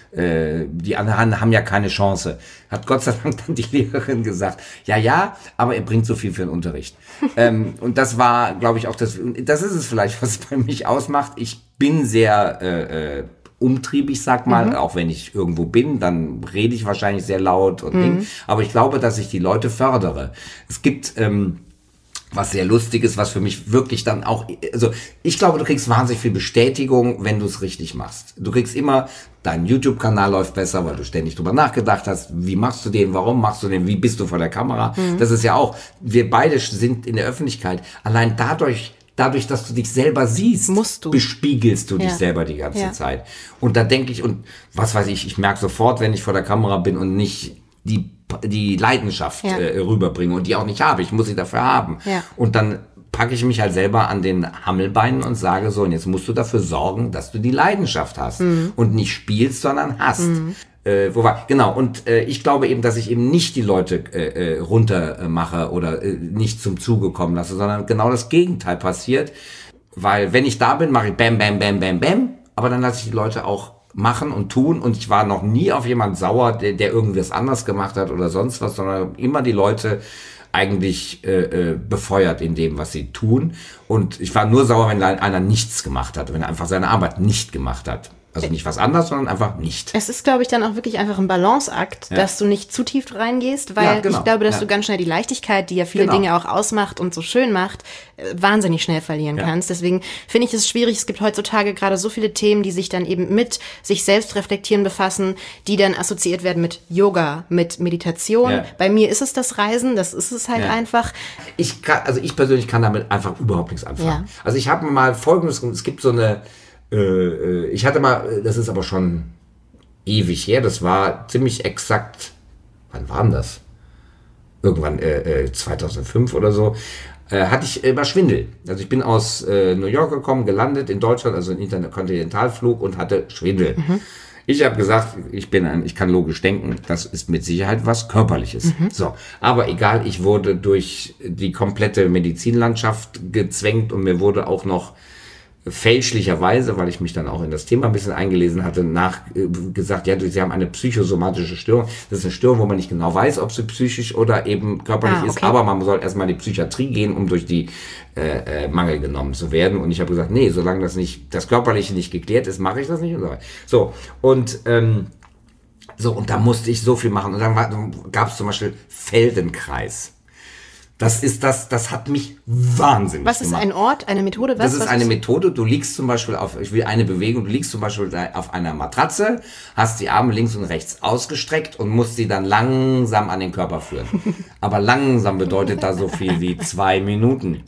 Äh, die anderen haben ja keine Chance. Hat Gott sei Dank dann die Lehrerin gesagt, ja, ja, aber er bringt so viel für den Unterricht. ähm, und das war, glaube ich, auch das, das ist es vielleicht, was bei mich ausmacht. Ich bin sehr äh, äh, umtriebig, sag mal, mhm. auch wenn ich irgendwo bin, dann rede ich wahrscheinlich sehr laut und mhm. Ding. Aber ich glaube, dass ich die Leute fördere. Es gibt ähm, was sehr lustig ist, was für mich wirklich dann auch, also ich glaube, du kriegst wahnsinnig viel Bestätigung, wenn du es richtig machst. Du kriegst immer, dein YouTube-Kanal läuft besser, weil du ständig drüber nachgedacht hast, wie machst du den, warum machst du den, wie bist du vor der Kamera. Mhm. Das ist ja auch, wir beide sind in der Öffentlichkeit, allein dadurch, dadurch, dass du dich selber siehst, musst du. Bespiegelst du ja. dich selber die ganze ja. Zeit. Und da denke ich, und was weiß ich, ich merke sofort, wenn ich vor der Kamera bin und nicht die die Leidenschaft ja. äh, rüberbringe und die auch nicht habe. Ich muss sie dafür haben. Ja. Und dann packe ich mich halt selber an den Hammelbeinen und sage so, und jetzt musst du dafür sorgen, dass du die Leidenschaft hast mhm. und nicht spielst, sondern hast. Mhm. Äh, wobei, genau, und äh, ich glaube eben, dass ich eben nicht die Leute äh, runter äh, mache oder äh, nicht zum Zuge kommen lasse, sondern genau das Gegenteil passiert. Weil wenn ich da bin, mache ich bam, bam, bam, bam, bam, aber dann lasse ich die Leute auch machen und tun und ich war noch nie auf jemanden sauer, der, der irgendwas anders gemacht hat oder sonst was, sondern immer die Leute eigentlich äh, befeuert in dem, was sie tun. Und ich war nur sauer, wenn einer nichts gemacht hat, wenn er einfach seine Arbeit nicht gemacht hat. Also nicht was anderes, sondern einfach nicht. Es ist, glaube ich, dann auch wirklich einfach ein Balanceakt, ja. dass du nicht zu tief reingehst, weil ja, genau. ich glaube, dass ja. du ganz schnell die Leichtigkeit, die ja viele genau. Dinge auch ausmacht und so schön macht, wahnsinnig schnell verlieren ja. kannst. Deswegen finde ich es schwierig. Es gibt heutzutage gerade so viele Themen, die sich dann eben mit sich selbst reflektieren befassen, die dann assoziiert werden mit Yoga, mit Meditation. Ja. Bei mir ist es das Reisen, das ist es halt ja. einfach. Ich kann, also ich persönlich kann damit einfach überhaupt nichts anfangen. Ja. Also ich habe mal Folgendes, es gibt so eine ich hatte mal, das ist aber schon ewig her, das war ziemlich exakt, wann war denn das? Irgendwann äh, zweitausendfünf oder so, äh, hatte ich immer Schwindel. Also ich bin aus äh, New York gekommen, gelandet in Deutschland, also ein Interkontinentalflug und hatte Schwindel. Mhm. Ich habe gesagt, ich bin ein, ich kann logisch denken, das ist mit Sicherheit was Körperliches. Mhm. So, aber egal, ich wurde durch die komplette Medizinlandschaft gezwängt und mir wurde auch noch fälschlicherweise, weil ich mich dann auch in das Thema ein bisschen eingelesen hatte, nach äh, gesagt, ja, sie haben eine psychosomatische Störung. Das ist eine Störung, wo man nicht genau weiß, ob sie psychisch oder eben körperlich ah, okay. ist, aber man soll erstmal in die Psychiatrie gehen, um durch die äh, äh, Mangel genommen zu werden. Und ich habe gesagt, nee, solange das nicht, das Körperliche nicht geklärt ist, mache ich das nicht. Und so, so und ähm, so und da musste ich so viel machen. Und dann gab es zum Beispiel Feldenkreis. Das ist das, das hat mich wahnsinnig Was ist gemacht. ein Ort, eine Methode? Was, das ist was eine ist? Methode, du liegst zum Beispiel auf, ich will eine Bewegung, du liegst zum Beispiel auf einer Matratze, hast die Arme links und rechts ausgestreckt und musst sie dann langsam an den Körper führen. Aber langsam bedeutet da so viel wie zwei Minuten.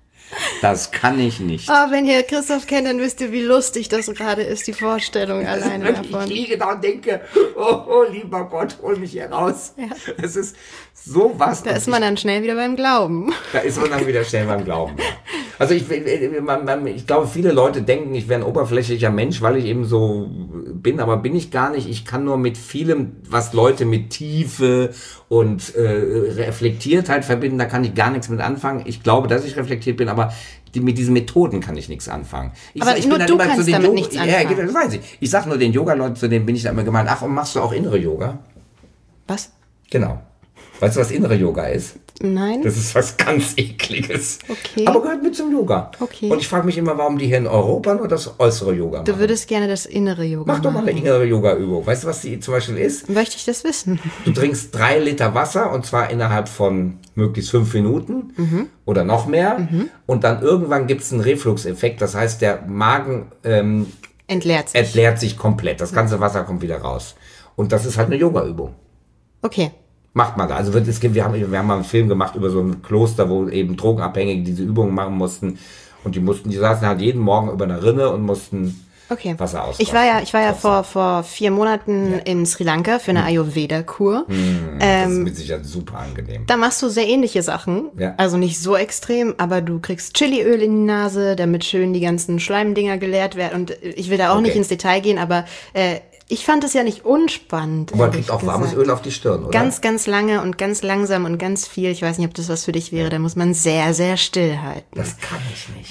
Das kann ich nicht. Oh, wenn ihr Christoph kennt, dann wisst ihr, wie lustig das gerade ist, die Vorstellung das alleine wirklich, davon. Ich liege da und denke, oh, oh lieber Gott, hol mich hier raus. Ja. Es ist sowas. Da ist man ich, dann schnell wieder beim Glauben. Da ist man dann wieder schnell beim Glauben. Ja. Also ich, man, man, ich glaube, viele Leute denken, ich wäre ein oberflächlicher Mensch, weil ich eben so bin, aber bin ich gar nicht. Ich kann nur mit vielem, was Leute mit Tiefe und äh, Reflektiertheit verbinden, da kann ich gar nichts mit anfangen. Ich glaube, dass ich reflektiert bin, aber die, mit diesen Methoden kann ich nichts anfangen. Ich, aber ich nur bin du immer kannst zu den damit Yoga, nichts anfangen. Ja, das weiß ich. Ich sag nur den Yoga-Leuten, zu denen bin ich da immer gemeint, ach, und machst du auch innere Yoga? Was? Genau. Weißt du, was innere Yoga ist? Nein. Das ist was ganz Ekliges. Okay. Aber gehört mit zum Yoga. Okay. Und ich frage mich immer, warum die hier in Europa nur das äußere Yoga machen. Du würdest gerne das innere Yoga Mach doch mal eine innere Yoga-Übung. Weißt du, was die zum Beispiel ist? Möchte ich das wissen? Du trinkst drei Liter Wasser und zwar innerhalb von möglichst fünf Minuten mhm. oder noch mehr. Mhm. Und dann irgendwann gibt es einen Refluxeffekt. Das heißt, der Magen ähm, entleert sich. entleert sich komplett. Das ganze Wasser kommt wieder raus. Und das ist halt eine Yoga-Übung. Okay. Macht man da. Also wird, es gibt, wir haben, wir haben mal einen Film gemacht über so ein Kloster, wo eben Drogenabhängige diese Übungen machen mussten. Und die mussten, die saßen halt jeden Morgen über einer Rinne und mussten okay. Wasser aus. Ich war ja, ich war ja vor, vor vier Monaten ja. in Sri Lanka für eine hm. Ayurveda-Kur. Hm, ähm, das ist mit Sicherheit super angenehm. Da machst du sehr ähnliche Sachen. Ja. Also nicht so extrem, aber du kriegst Chiliöl in die Nase, damit schön die ganzen Schleimdinger geleert werden. Und ich will da auch okay. nicht ins Detail gehen, aber äh, ich fand es ja nicht unspannend. Aber man kriegt auch warmes Öl auf die Stirn, oder? Ganz, ganz lange und ganz langsam und ganz viel. Ich weiß nicht, ob das was für dich wäre. Da muss man sehr, sehr still halten. Das kann ich nicht. Ja.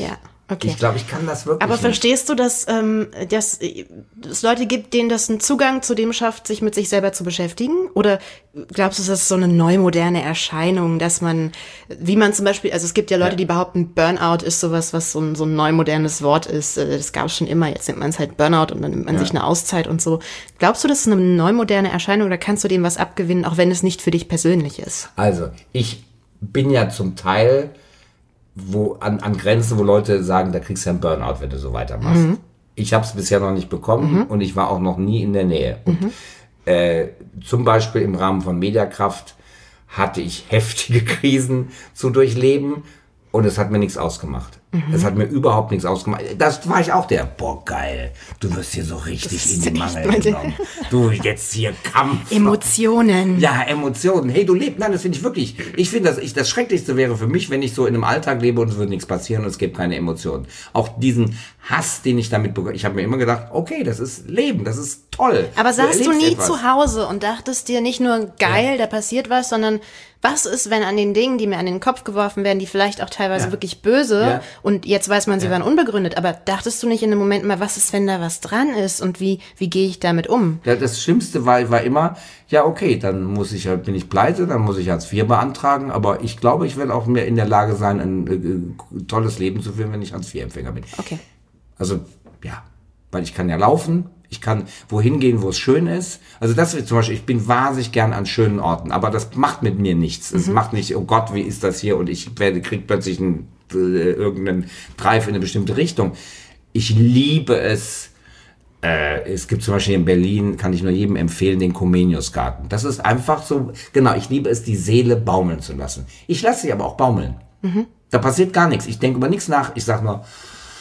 Okay. Ich glaube, ich kann das wirklich Aber nicht. Verstehst du, dass, ähm, dass es Leute gibt, denen das einen Zugang zu dem schafft, sich mit sich selber zu beschäftigen? Oder glaubst du, das ist so eine neumoderne Erscheinung, dass man, wie man zum Beispiel, also es gibt ja Leute, ja. die behaupten, Burnout ist sowas, was so ein, so ein neumodernes Wort ist. Das gab es schon immer, jetzt nennt man es halt Burnout und dann nimmt man ja. sich eine Auszeit und so. Glaubst du, das ist eine neumoderne Erscheinung oder kannst du dem was abgewinnen, auch wenn es nicht für dich persönlich ist? Also, ich bin ja zum Teil wo an, an Grenzen, wo Leute sagen, da kriegst du einen Burnout, wenn du so weitermachst. Mhm. Ich habe es bisher noch nicht bekommen mhm. und ich war auch noch nie in der Nähe. Mhm. Und, äh, zum Beispiel im Rahmen von Mediakraft hatte ich heftige Krisen zu durchleben und es hat mir nichts ausgemacht. Mhm. Es hat mir überhaupt nichts ausgemacht. Das war ich auch der, boah geil, du wirst hier so richtig in die Mangel genommen. Du jetzt hier Kampf. Emotionen. Ja, Emotionen. Hey, du lebst, nein, das finde ich wirklich, ich finde, das, ich, das Schrecklichste wäre für mich, wenn ich so in einem Alltag lebe und es würde nichts passieren und es gibt keine Emotionen. Auch diesen Hass, den ich damit bekomme, ich habe mir immer gedacht, okay, das ist Leben, das ist toll. Aber saßt du, du nie etwas. Zu Hause und dachtest dir nicht nur, geil, ja. da passiert was, sondern was ist, wenn an den Dingen, die mir an den Kopf geworfen werden, die vielleicht auch teilweise ja. wirklich böse ja. und jetzt weiß man, sie ja. waren unbegründet, aber dachtest du nicht in dem Moment mal, was ist, wenn da was dran ist und wie wie gehe ich damit um? Ja, das Schlimmste war, war immer, ja okay, dann muss ich bin ich pleite, dann muss ich Hartz vier beantragen, aber ich glaube, ich werde auch mehr in der Lage sein, ein äh, tolles Leben zu führen, wenn ich Hartz vier Empfänger bin. Okay. Also, ja, weil ich kann ja laufen, ich kann wohin gehen, wo es schön ist. Also das wird zum Beispiel, ich bin wahnsinnig gern an schönen Orten, aber das macht mit mir nichts. Es mhm. macht nicht, oh Gott, wie ist das hier? Und ich werde krieg plötzlich einen, äh, irgendeinen Drive in eine bestimmte Richtung. Ich liebe es. Äh, es gibt zum Beispiel in Berlin, kann ich nur jedem empfehlen, den Comeniusgarten. Das ist einfach so, genau, ich liebe es, die Seele baumeln zu lassen. Ich lasse sie aber auch baumeln. Mhm. Da passiert gar nichts. Ich denke über nichts nach. Ich sage nur.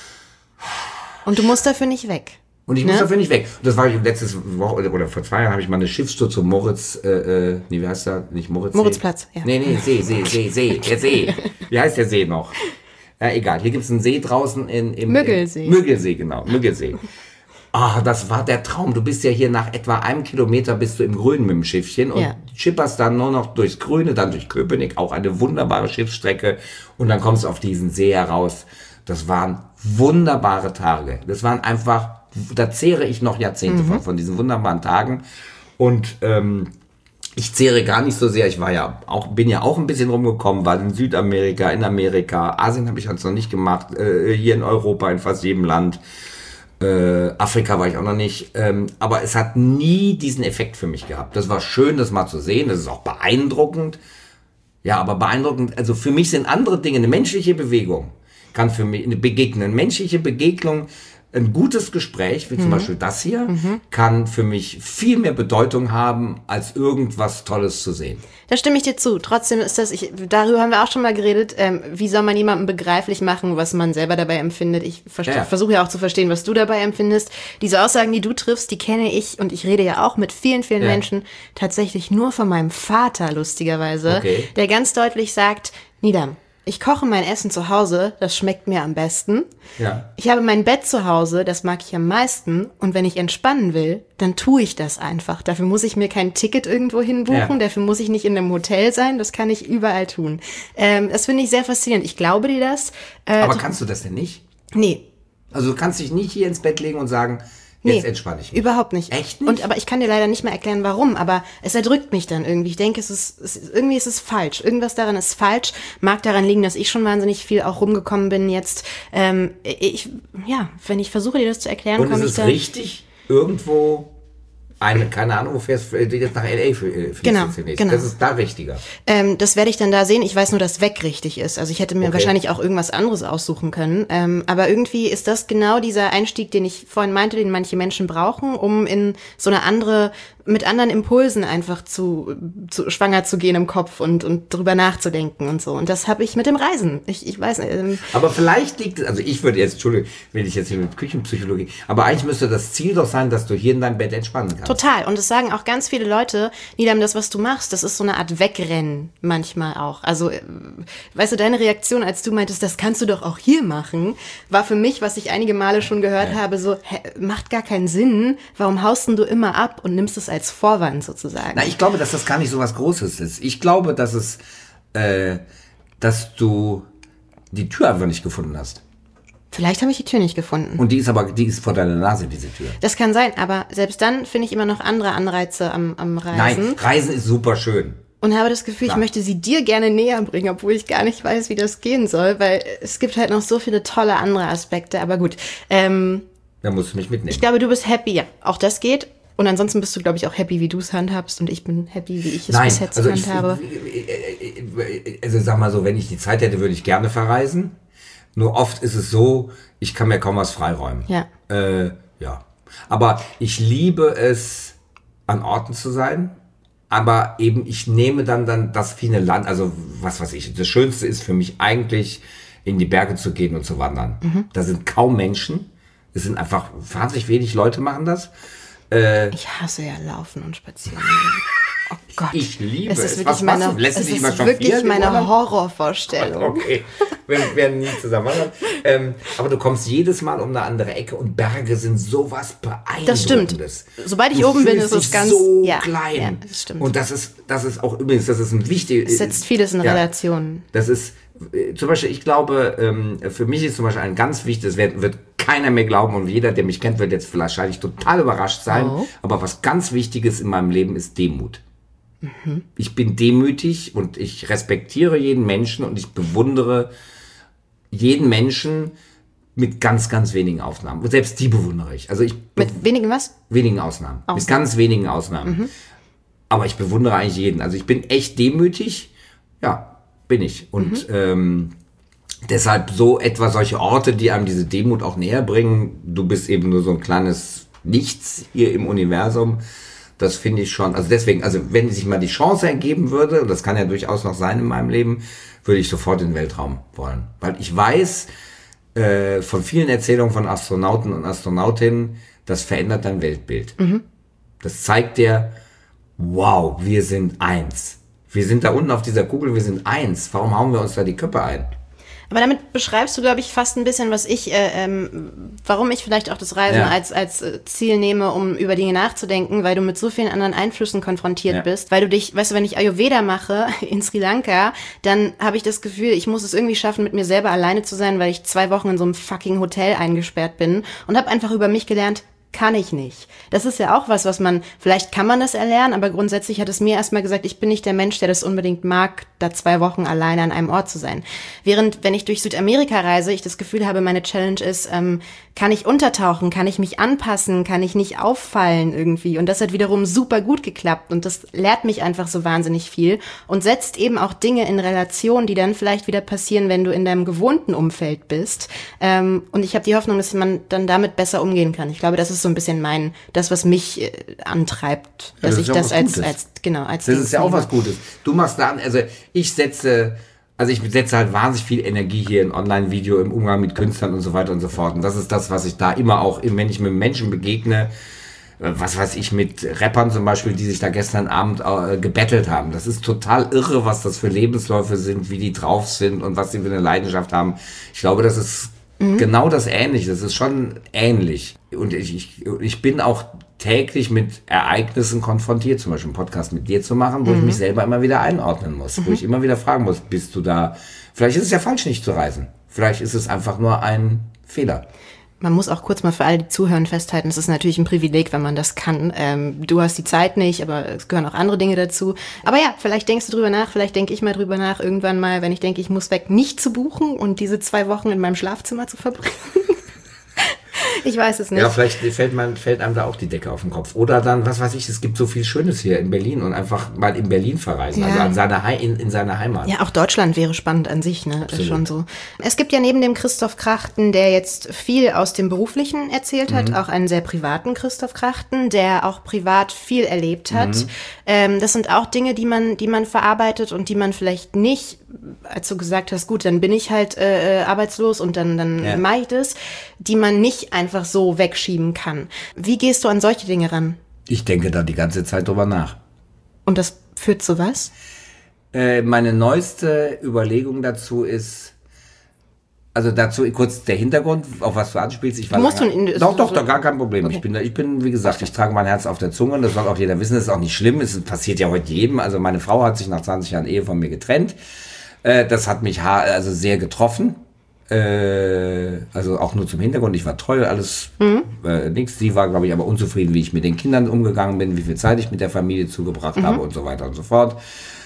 Und du musst dafür nicht weg. Und ich ne? muss dafür nicht weg. Und das war ich letztes Woche oder vor zwei Jahren habe ich mal eine Schiffstour zum Moritz, äh, nee, wie heißt der? Nicht Moritz. Moritzplatz, ja. Nee, nee, See, See, See, See, der See. Wie heißt der See noch? Ja, egal. Hier gibt's einen See draußen in, im Müggelsee. Im, Müggelsee, genau. Müggelsee. Ah, das war der Traum. Du bist ja hier nach etwa einem Kilometer bist du im Grünen mit dem Schiffchen und ja. schipperst dann nur noch durchs Grüne, dann durch Köpenick, auch eine wunderbare Schiffsstrecke und dann kommst du auf diesen See heraus. Das waren wunderbare Tage. Das waren einfach, da zehre ich noch Jahrzehnte mhm. von, von diesen wunderbaren Tagen. Und ähm, ich zehre gar nicht so sehr. Ich war ja auch, bin ja auch ein bisschen rumgekommen, war in Südamerika, in Amerika, Asien habe ich jetzt noch nicht gemacht, äh, hier in Europa, in fast jedem Land. Äh, Afrika war ich auch noch nicht. Ähm, aber es hat nie diesen Effekt für mich gehabt. Das war schön, das mal zu sehen. Das ist auch beeindruckend. Ja, aber beeindruckend, also für mich sind andere Dinge, eine menschliche Bewegung kann für mich eine Begegnung, eine menschliche Begegnung, ein gutes Gespräch, wie zum mhm. Beispiel das hier, mhm. kann für mich viel mehr Bedeutung haben, als irgendwas Tolles zu sehen. Da stimme ich dir zu. Trotzdem ist das, ich, darüber haben wir auch schon mal geredet, ähm, wie soll man jemandem begreiflich machen, was man selber dabei empfindet. Ich verste- ja. versuche ja auch zu verstehen, was du dabei empfindest. Diese Aussagen, die du triffst, die kenne ich und ich rede ja auch mit vielen, vielen ja. Menschen tatsächlich nur von meinem Vater, lustigerweise, okay. der ganz deutlich sagt, Nidam, ich koche mein Essen zu Hause, das schmeckt mir am besten. Ja. Ich habe mein Bett zu Hause, das mag ich am meisten. Und wenn ich entspannen will, dann tue ich das einfach. Dafür muss ich mir kein Ticket irgendwo hinbuchen, ja. dafür muss ich nicht in einem Hotel sein, das kann ich überall tun. Ähm, das finde ich sehr faszinierend. Ich glaube dir das. Äh, Aber kannst du das denn nicht? Nee. Also du kannst dich nicht hier ins Bett legen und sagen, jetzt nee, entspanne ich mich. Überhaupt nicht. Echt nicht? Und, aber ich kann dir leider nicht mehr erklären, warum. Aber es erdrückt mich dann irgendwie. Ich denke, es ist, es ist irgendwie ist es falsch. Irgendwas daran ist falsch. Mag daran liegen, dass ich schon wahnsinnig viel auch rumgekommen bin jetzt. Ähm, ich, ja, wenn ich versuche, dir das zu erklären, komme ich da... Und ist es richtig, irgendwo... Eine, keine Ahnung, wo fährst du jetzt nach L A für, für genau, genau. Das ist da richtiger. Ähm, das werde ich dann da sehen. Ich weiß nur, dass weg richtig ist. Also ich hätte mir okay. wahrscheinlich auch irgendwas anderes aussuchen können. Ähm, aber irgendwie ist das genau dieser Einstieg, den ich vorhin meinte, den manche Menschen brauchen, um in so eine andere, mit anderen Impulsen einfach zu, zu schwanger zu gehen im Kopf und, und drüber nachzudenken und so. Und das habe ich mit dem Reisen. Ich, ich weiß nicht. Ähm, aber vielleicht liegt es, also ich würde jetzt, Entschuldigung, will ich jetzt hier mit Küchenpsychologie, aber eigentlich müsste das Ziel doch sein, dass du hier in deinem Bett entspannen kannst. Total. Und das sagen auch ganz viele Leute, Nidam, das, was du machst, das ist so eine Art Wegrennen manchmal auch. Also, weißt du, deine Reaktion, als du meintest, das kannst du doch auch hier machen, war für mich, was ich einige Male schon gehört ja. habe, so, hä, macht gar keinen Sinn. Warum haust denn du immer ab und nimmst es als Vorwand sozusagen? Na, ich glaube, dass das gar nicht so was Großes ist. Ich glaube, dass es, äh, dass du die Tür einfach nicht gefunden hast. Vielleicht habe ich die Tür nicht gefunden. Und die ist aber, die ist vor deiner Nase, diese Tür. Das kann sein, aber selbst dann finde ich immer noch andere Anreize am, am Reisen. Nein, Reisen ist super schön. Und habe das Gefühl, Klar. ich möchte sie dir gerne näher bringen, obwohl ich gar nicht weiß, wie das gehen soll, weil es gibt halt noch so viele tolle andere Aspekte. Aber gut. Ähm, da musst du mich mitnehmen. Ich glaube, du bist happy. Ja, auch das geht. Und ansonsten bist du, glaube ich, auch happy, wie du es handhabst. Und ich bin happy, wie ich es Nein, bis jetzt also handhabe. Ich, also sag mal so, wenn ich die Zeit hätte, würde ich gerne verreisen. Nur oft ist es so, ich kann mir kaum was freiräumen. Ja. Äh, ja. Aber ich liebe es, an Orten zu sein. Aber eben, ich nehme dann, dann das viele Land, also was weiß ich, das Schönste ist für mich eigentlich, in die Berge zu gehen und zu wandern. Mhm. Da sind kaum Menschen. Es sind einfach wahnsinnig wenig Leute machen das. Äh, ich hasse ja Laufen und Spazieren. Oh Gott. Ich liebe es. es. Ist wirklich was meine, machst du? Lässt es du dich ist immer wirklich meine oder? Horrorvorstellung. Okay, wir werden nie zusammen wandern. Ähm, aber du kommst jedes Mal um eine andere Ecke und Berge sind sowas Beeindruckendes. Das stimmt. Sobald ich du oben bin, ist es ganz so ja, klein. Ja, das stimmt. Und das ist, das ist auch übrigens, das ist ein wichtiges. Es setzt vieles in ja, Relation. Das ist zum Beispiel, ich glaube, ähm, für mich ist zum Beispiel ein ganz wichtiges, wird, wird keiner mehr glauben und jeder, der mich kennt, wird jetzt wahrscheinlich total überrascht sein. Oh. Aber was ganz Wichtiges in meinem Leben ist Demut. Mhm. Ich bin demütig und ich respektiere jeden Menschen und ich bewundere jeden Menschen mit ganz, ganz wenigen Ausnahmen. Und selbst die bewundere ich. Also ich mit wenigen was? Wenigen Ausnahmen. Ausnahmen. Mit ganz wenigen Ausnahmen. Mhm. Aber ich bewundere eigentlich jeden. Also ich bin echt demütig. Ja, bin ich. Und mhm. ähm, deshalb so etwa solche Orte, die einem diese Demut auch näher bringen. Du bist eben nur so ein kleines Nichts hier im Universum. Das finde ich schon, also deswegen, also wenn sich mal die Chance ergeben würde, und das kann ja durchaus noch sein in meinem Leben, würde ich sofort in den Weltraum wollen. Weil ich weiß äh, von vielen Erzählungen von Astronauten und Astronautinnen, das verändert dein Weltbild. Mhm. Das zeigt dir, wow, wir sind eins. Wir sind da unten auf dieser Kugel, wir sind eins. Warum hauen wir uns da die Köpfe ein? Aber damit beschreibst du, glaube ich, fast ein bisschen, was ich, äh, ähm, warum ich vielleicht auch das Reisen ja. als als Ziel nehme, um über Dinge nachzudenken, weil du mit so vielen anderen Einflüssen konfrontiert ja. bist, weil du dich, weißt du, wenn ich Ayurveda mache in Sri Lanka, dann habe ich das Gefühl, ich muss es irgendwie schaffen, mit mir selber alleine zu sein, weil ich zwei Wochen in so einem fucking Hotel eingesperrt bin und habe einfach über mich gelernt, kann ich nicht. Das ist ja auch was, was man, vielleicht kann man das erlernen, aber grundsätzlich hat es mir erstmal gesagt, ich bin nicht der Mensch, der das unbedingt mag, da zwei Wochen alleine an einem Ort zu sein. Während, wenn ich durch Südamerika reise, ich das Gefühl habe, meine Challenge ist, ähm, kann ich untertauchen, kann ich mich anpassen, kann ich nicht auffallen irgendwie. Und das hat wiederum super gut geklappt und das lehrt mich einfach so wahnsinnig viel und setzt eben auch Dinge in Relation, die dann vielleicht wieder passieren, wenn du in deinem gewohnten Umfeld bist. Ähm, und ich habe die Hoffnung, dass man dann damit besser umgehen kann. Ich glaube, das ist so ein bisschen mein, das, was mich äh, antreibt, dass ja, das ich das als, als, genau, als Das ist ja auch was Gutes. Du machst da, also ich setze, also ich setze halt wahnsinnig viel Energie hier in Online-Video, im Umgang mit Künstlern und so weiter und so fort. Und das ist das, was ich da immer auch, wenn ich mit Menschen begegne, was weiß ich, mit Rappern zum Beispiel, die sich da gestern Abend äh, gebettelt haben. Das ist total irre, was das für Lebensläufe sind, wie die drauf sind und was sie für eine Leidenschaft haben. Ich glaube, das ist Mhm. genau das Ähnliche, das ist schon ähnlich. Und ich, ich, ich bin auch täglich mit Ereignissen konfrontiert, zum Beispiel einen Podcast mit dir zu machen, wo mhm. ich mich selber immer wieder einordnen muss, mhm. wo ich immer wieder fragen muss, bist du da, vielleicht ist es ja falsch, nicht zu reisen. Vielleicht ist es einfach nur ein Fehler. Man muss auch kurz mal für alle, die zuhören, festhalten, es ist natürlich ein Privileg, wenn man das kann. Ähm, du hast die Zeit nicht, aber es gehören auch andere Dinge dazu. Aber ja, vielleicht denkst du drüber nach, vielleicht denke ich mal drüber nach, irgendwann mal, wenn ich denke, ich muss weg, nicht zu buchen und diese zwei Wochen in meinem Schlafzimmer zu verbringen. Ich weiß es nicht. Ja, vielleicht fällt, man, fällt einem da auch die Decke auf den Kopf. Oder dann, was weiß ich, es gibt so viel Schönes hier in Berlin und einfach mal in Berlin verreisen, ja. also an seiner He- in, in seiner Heimat. Ja, auch Deutschland wäre spannend an sich, ne? Absolut. Schon so. Es gibt ja neben dem Christoph Krachten, der jetzt viel aus dem Beruflichen erzählt hat, mhm. auch einen sehr privaten Christoph Krachten, der auch privat viel erlebt hat. Mhm. Ähm, das sind auch Dinge, die man, die man verarbeitet und die man vielleicht nicht, als du gesagt hast, gut, dann bin ich halt äh, arbeitslos und dann, dann ja. mache ich das, die man nicht einfach so wegschieben kann. Wie gehst du an solche Dinge ran? Ich denke da die ganze Zeit drüber nach. Und das führt zu was? Äh, meine neueste Überlegung dazu ist, also dazu kurz der Hintergrund, auf was du anspielst. Ich war du musst lange, in, doch, doch, doch, gar kein Problem. Okay. Ich bin, ich bin, wie gesagt, ich trage mein Herz auf der Zunge und das soll auch jeder wissen. Das ist auch nicht schlimm. Es passiert ja heute jedem. Also meine Frau hat sich nach zwanzig Jahren Ehe von mir getrennt. Äh, das hat mich ha- also sehr getroffen. Äh, also auch nur zum Hintergrund, ich war treu, alles mhm. äh, nichts. Sie war, glaube ich, aber unzufrieden, wie ich mit den Kindern umgegangen bin, wie viel Zeit ich mit der Familie zugebracht mhm. habe und so weiter und so fort.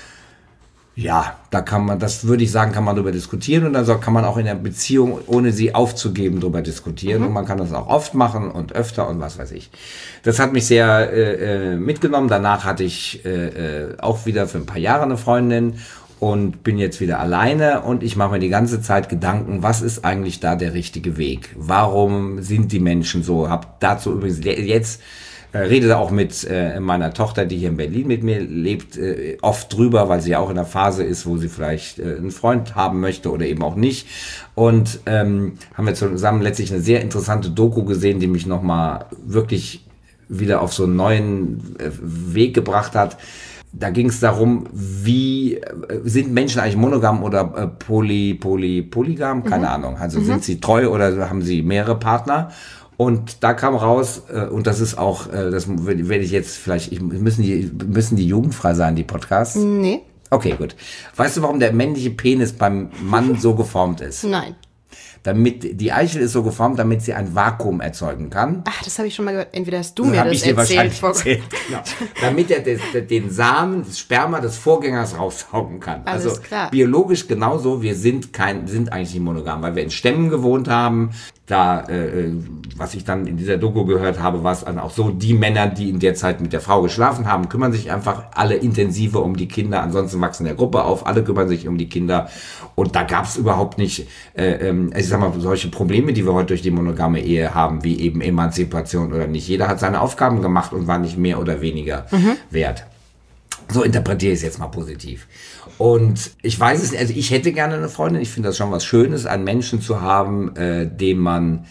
Ja, da kann man, das würde ich sagen, kann man darüber diskutieren und dann kann man auch in der Beziehung, ohne sie aufzugeben, darüber diskutieren mhm. und man kann das auch oft machen und öfter und was weiß ich. Das hat mich sehr äh, mitgenommen. Danach hatte ich äh, auch wieder für ein paar Jahre eine Freundin und bin jetzt wieder alleine und ich mache mir die ganze Zeit Gedanken, was ist eigentlich da der richtige Weg? Warum sind die Menschen so? Hab dazu übrigens jetzt äh, rede da auch mit äh, meiner Tochter, die hier in Berlin mit mir lebt, äh, oft drüber, weil sie ja auch in der Phase ist, wo sie vielleicht äh, einen Freund haben möchte oder eben auch nicht. Und ähm, haben wir zusammen letztlich eine sehr interessante Doku gesehen, die mich nochmal wirklich wieder auf so einen neuen äh, Weg gebracht hat. Da ging es darum, wie äh, sind Menschen eigentlich monogam oder äh, poly, poly, polygam? Keine mhm. Ahnung. Also mhm. sind sie treu oder haben sie mehrere Partner? Und da kam raus, äh, und das ist auch, äh, das werde ich jetzt vielleicht, ich, müssen die müssen die jugendfrei sein, die Podcasts? Nee. Okay, gut. Weißt du, warum der männliche Penis beim Mann so geformt ist? Nein. Damit, die Eichel ist so geformt, damit sie ein Vakuum erzeugen kann. Ach, das habe ich schon mal gehört. Entweder hast du das mir das ich dir erzählt. erzählt. Genau. Damit er des, den Samen, das Sperma des Vorgängers raussaugen kann. Alles also klar. Biologisch genauso, wir sind kein, sind eigentlich nicht monogam, weil wir in Stämmen gewohnt haben. Da, äh, was ich dann in dieser Doku gehört habe, war es dann auch so, die Männer, die in der Zeit mit der Frau geschlafen haben, kümmern sich einfach alle intensiver um die Kinder, ansonsten wachsen in der Gruppe auf, alle kümmern sich um die Kinder und da gab es überhaupt nicht, äh, äh, ich sag mal, solche Probleme, die wir heute durch die monogame Ehe haben, wie eben Emanzipation oder nicht. Jeder hat seine Aufgaben gemacht und war nicht mehr oder weniger mhm. wert. So interpretiere ich es jetzt mal positiv. Und ich weiß es nicht, also ich hätte gerne eine Freundin, ich finde das schon was Schönes, einen Menschen zu haben, äh, dem man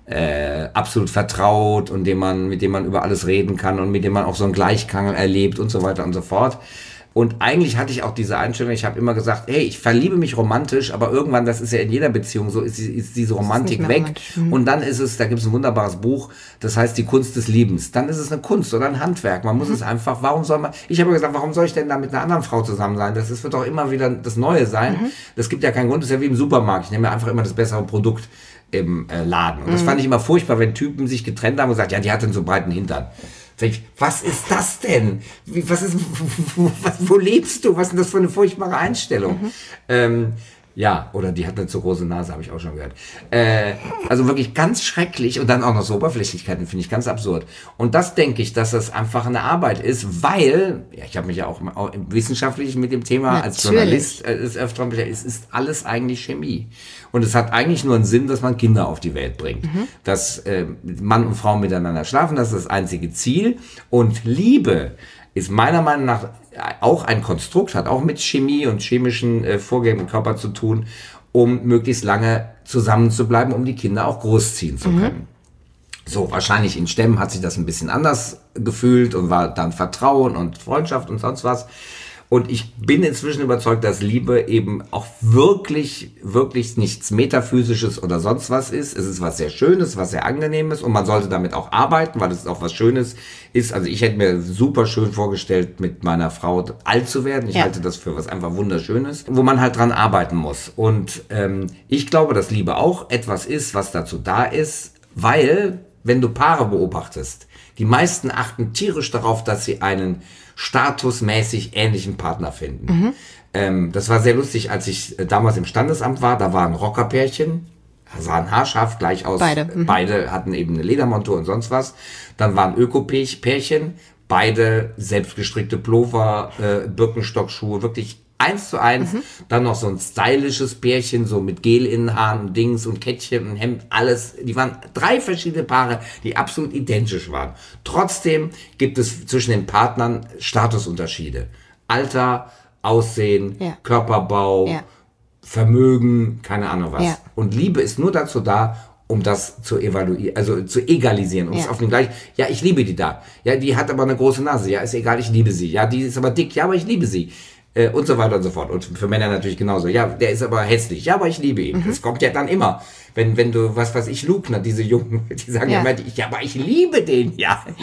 äh, absolut vertraut und dem man, mit dem man über alles reden kann und mit dem man auch so einen Gleichklang erlebt und so weiter und so fort. Und eigentlich hatte ich auch diese Einstellung, ich habe immer gesagt, hey, ich verliebe mich romantisch, aber irgendwann, das ist ja in jeder Beziehung so, ist, ist diese Romantik weg. Mhm. Und dann ist es, da gibt es ein wunderbares Buch, das heißt Die Kunst des Liebens. Dann ist es eine Kunst oder ein Handwerk. Man muss mhm. es einfach, warum soll man, ich habe gesagt, warum soll ich denn da mit einer anderen Frau zusammen sein? Das ist, wird doch immer wieder das Neue sein. Mhm. Das gibt ja keinen Grund, das ist ja wie im Supermarkt. Ich nehme einfach immer das bessere Produkt im äh, Laden. Und das mhm. fand ich immer furchtbar, wenn Typen sich getrennt haben und gesagt, ja, die hat einen so breiten Hintern. Sag ich, was ist das denn? Wie, was ist, wo, was, wo lebst du? Was ist denn das für eine furchtbare Einstellung? Mhm. Ähm, ja, oder die hat eine zu große Nase, habe ich auch schon gehört. Äh, also wirklich ganz schrecklich und dann auch noch so Oberflächlichkeiten, finde ich ganz absurd. Und das denke ich, dass das einfach eine Arbeit ist, weil, ja, ich habe mich ja auch, auch wissenschaftlich mit dem Thema Natürlich. als Journalist äh, des Öfteren beschäftigt, es ist alles eigentlich Chemie. Und es hat eigentlich nur einen Sinn, dass man Kinder auf die Welt bringt. Mhm. Dass äh, Mann und Frau miteinander schlafen, das ist das einzige Ziel. Und Liebe ist meiner Meinung nach auch ein Konstrukt, hat auch mit Chemie und chemischen äh, Vorgängen im Körper zu tun, um möglichst lange zusammen zu bleiben, um die Kinder auch großziehen zu können. Mhm. So, wahrscheinlich in Stämmen hat sich das ein bisschen anders gefühlt und war dann Vertrauen und Freundschaft und sonst was. Und ich bin inzwischen überzeugt, dass Liebe eben auch wirklich, wirklich nichts Metaphysisches oder sonst was ist. Es ist was sehr Schönes, was sehr Angenehmes und man sollte damit auch arbeiten, weil es auch was Schönes ist. Also ich hätte mir super schön vorgestellt, mit meiner Frau alt zu werden. Ich ja. halte das für was einfach Wunderschönes, wo man halt dran arbeiten muss. Und ähm, ich glaube, dass Liebe auch etwas ist, was dazu da ist, weil, wenn du Paare beobachtest, die meisten achten tierisch darauf, dass sie einen statusmäßig ähnlichen Partner finden. Mhm. Ähm, das war sehr lustig, als ich äh, damals im Standesamt war, da war ein Rockerpärchen, sahen haarscharf gleich aus. Beide. Mhm. Beide hatten eben eine Ledermontur und sonst was. Dann war ein Öko-Pärchen, beide selbstgestrickte Pullover, äh, Birkenstockschuhe, wirklich eins zu eins. Mhm. Dann noch so ein stylisches Pärchen, so mit Gel in den Haaren und Dings und Kettchen und Hemd, alles. Die waren drei verschiedene Paare, die absolut identisch waren. Trotzdem gibt es zwischen den Partnern Statusunterschiede. Alter, Aussehen, ja. Körperbau, ja. Vermögen, keine Ahnung was. Ja. Und Liebe ist nur dazu da, um das zu evaluieren, also zu egalisieren, um ja. es auf den gleichen, ja, ich liebe die da. Ja, die hat aber eine große Nase. Ja, ist egal, ich liebe sie. Ja, die ist aber dick. Ja, aber ich liebe sie. Äh, und so weiter und so fort. Und für Männer natürlich genauso. Ja, der ist aber hässlich. Ja, aber ich liebe ihn. Mhm. Das kommt ja dann immer. Wenn, wenn du, was weiß ich, Lugner, diese Jungen, die sagen ja, ja immer, ja, aber ich liebe den, ja. Und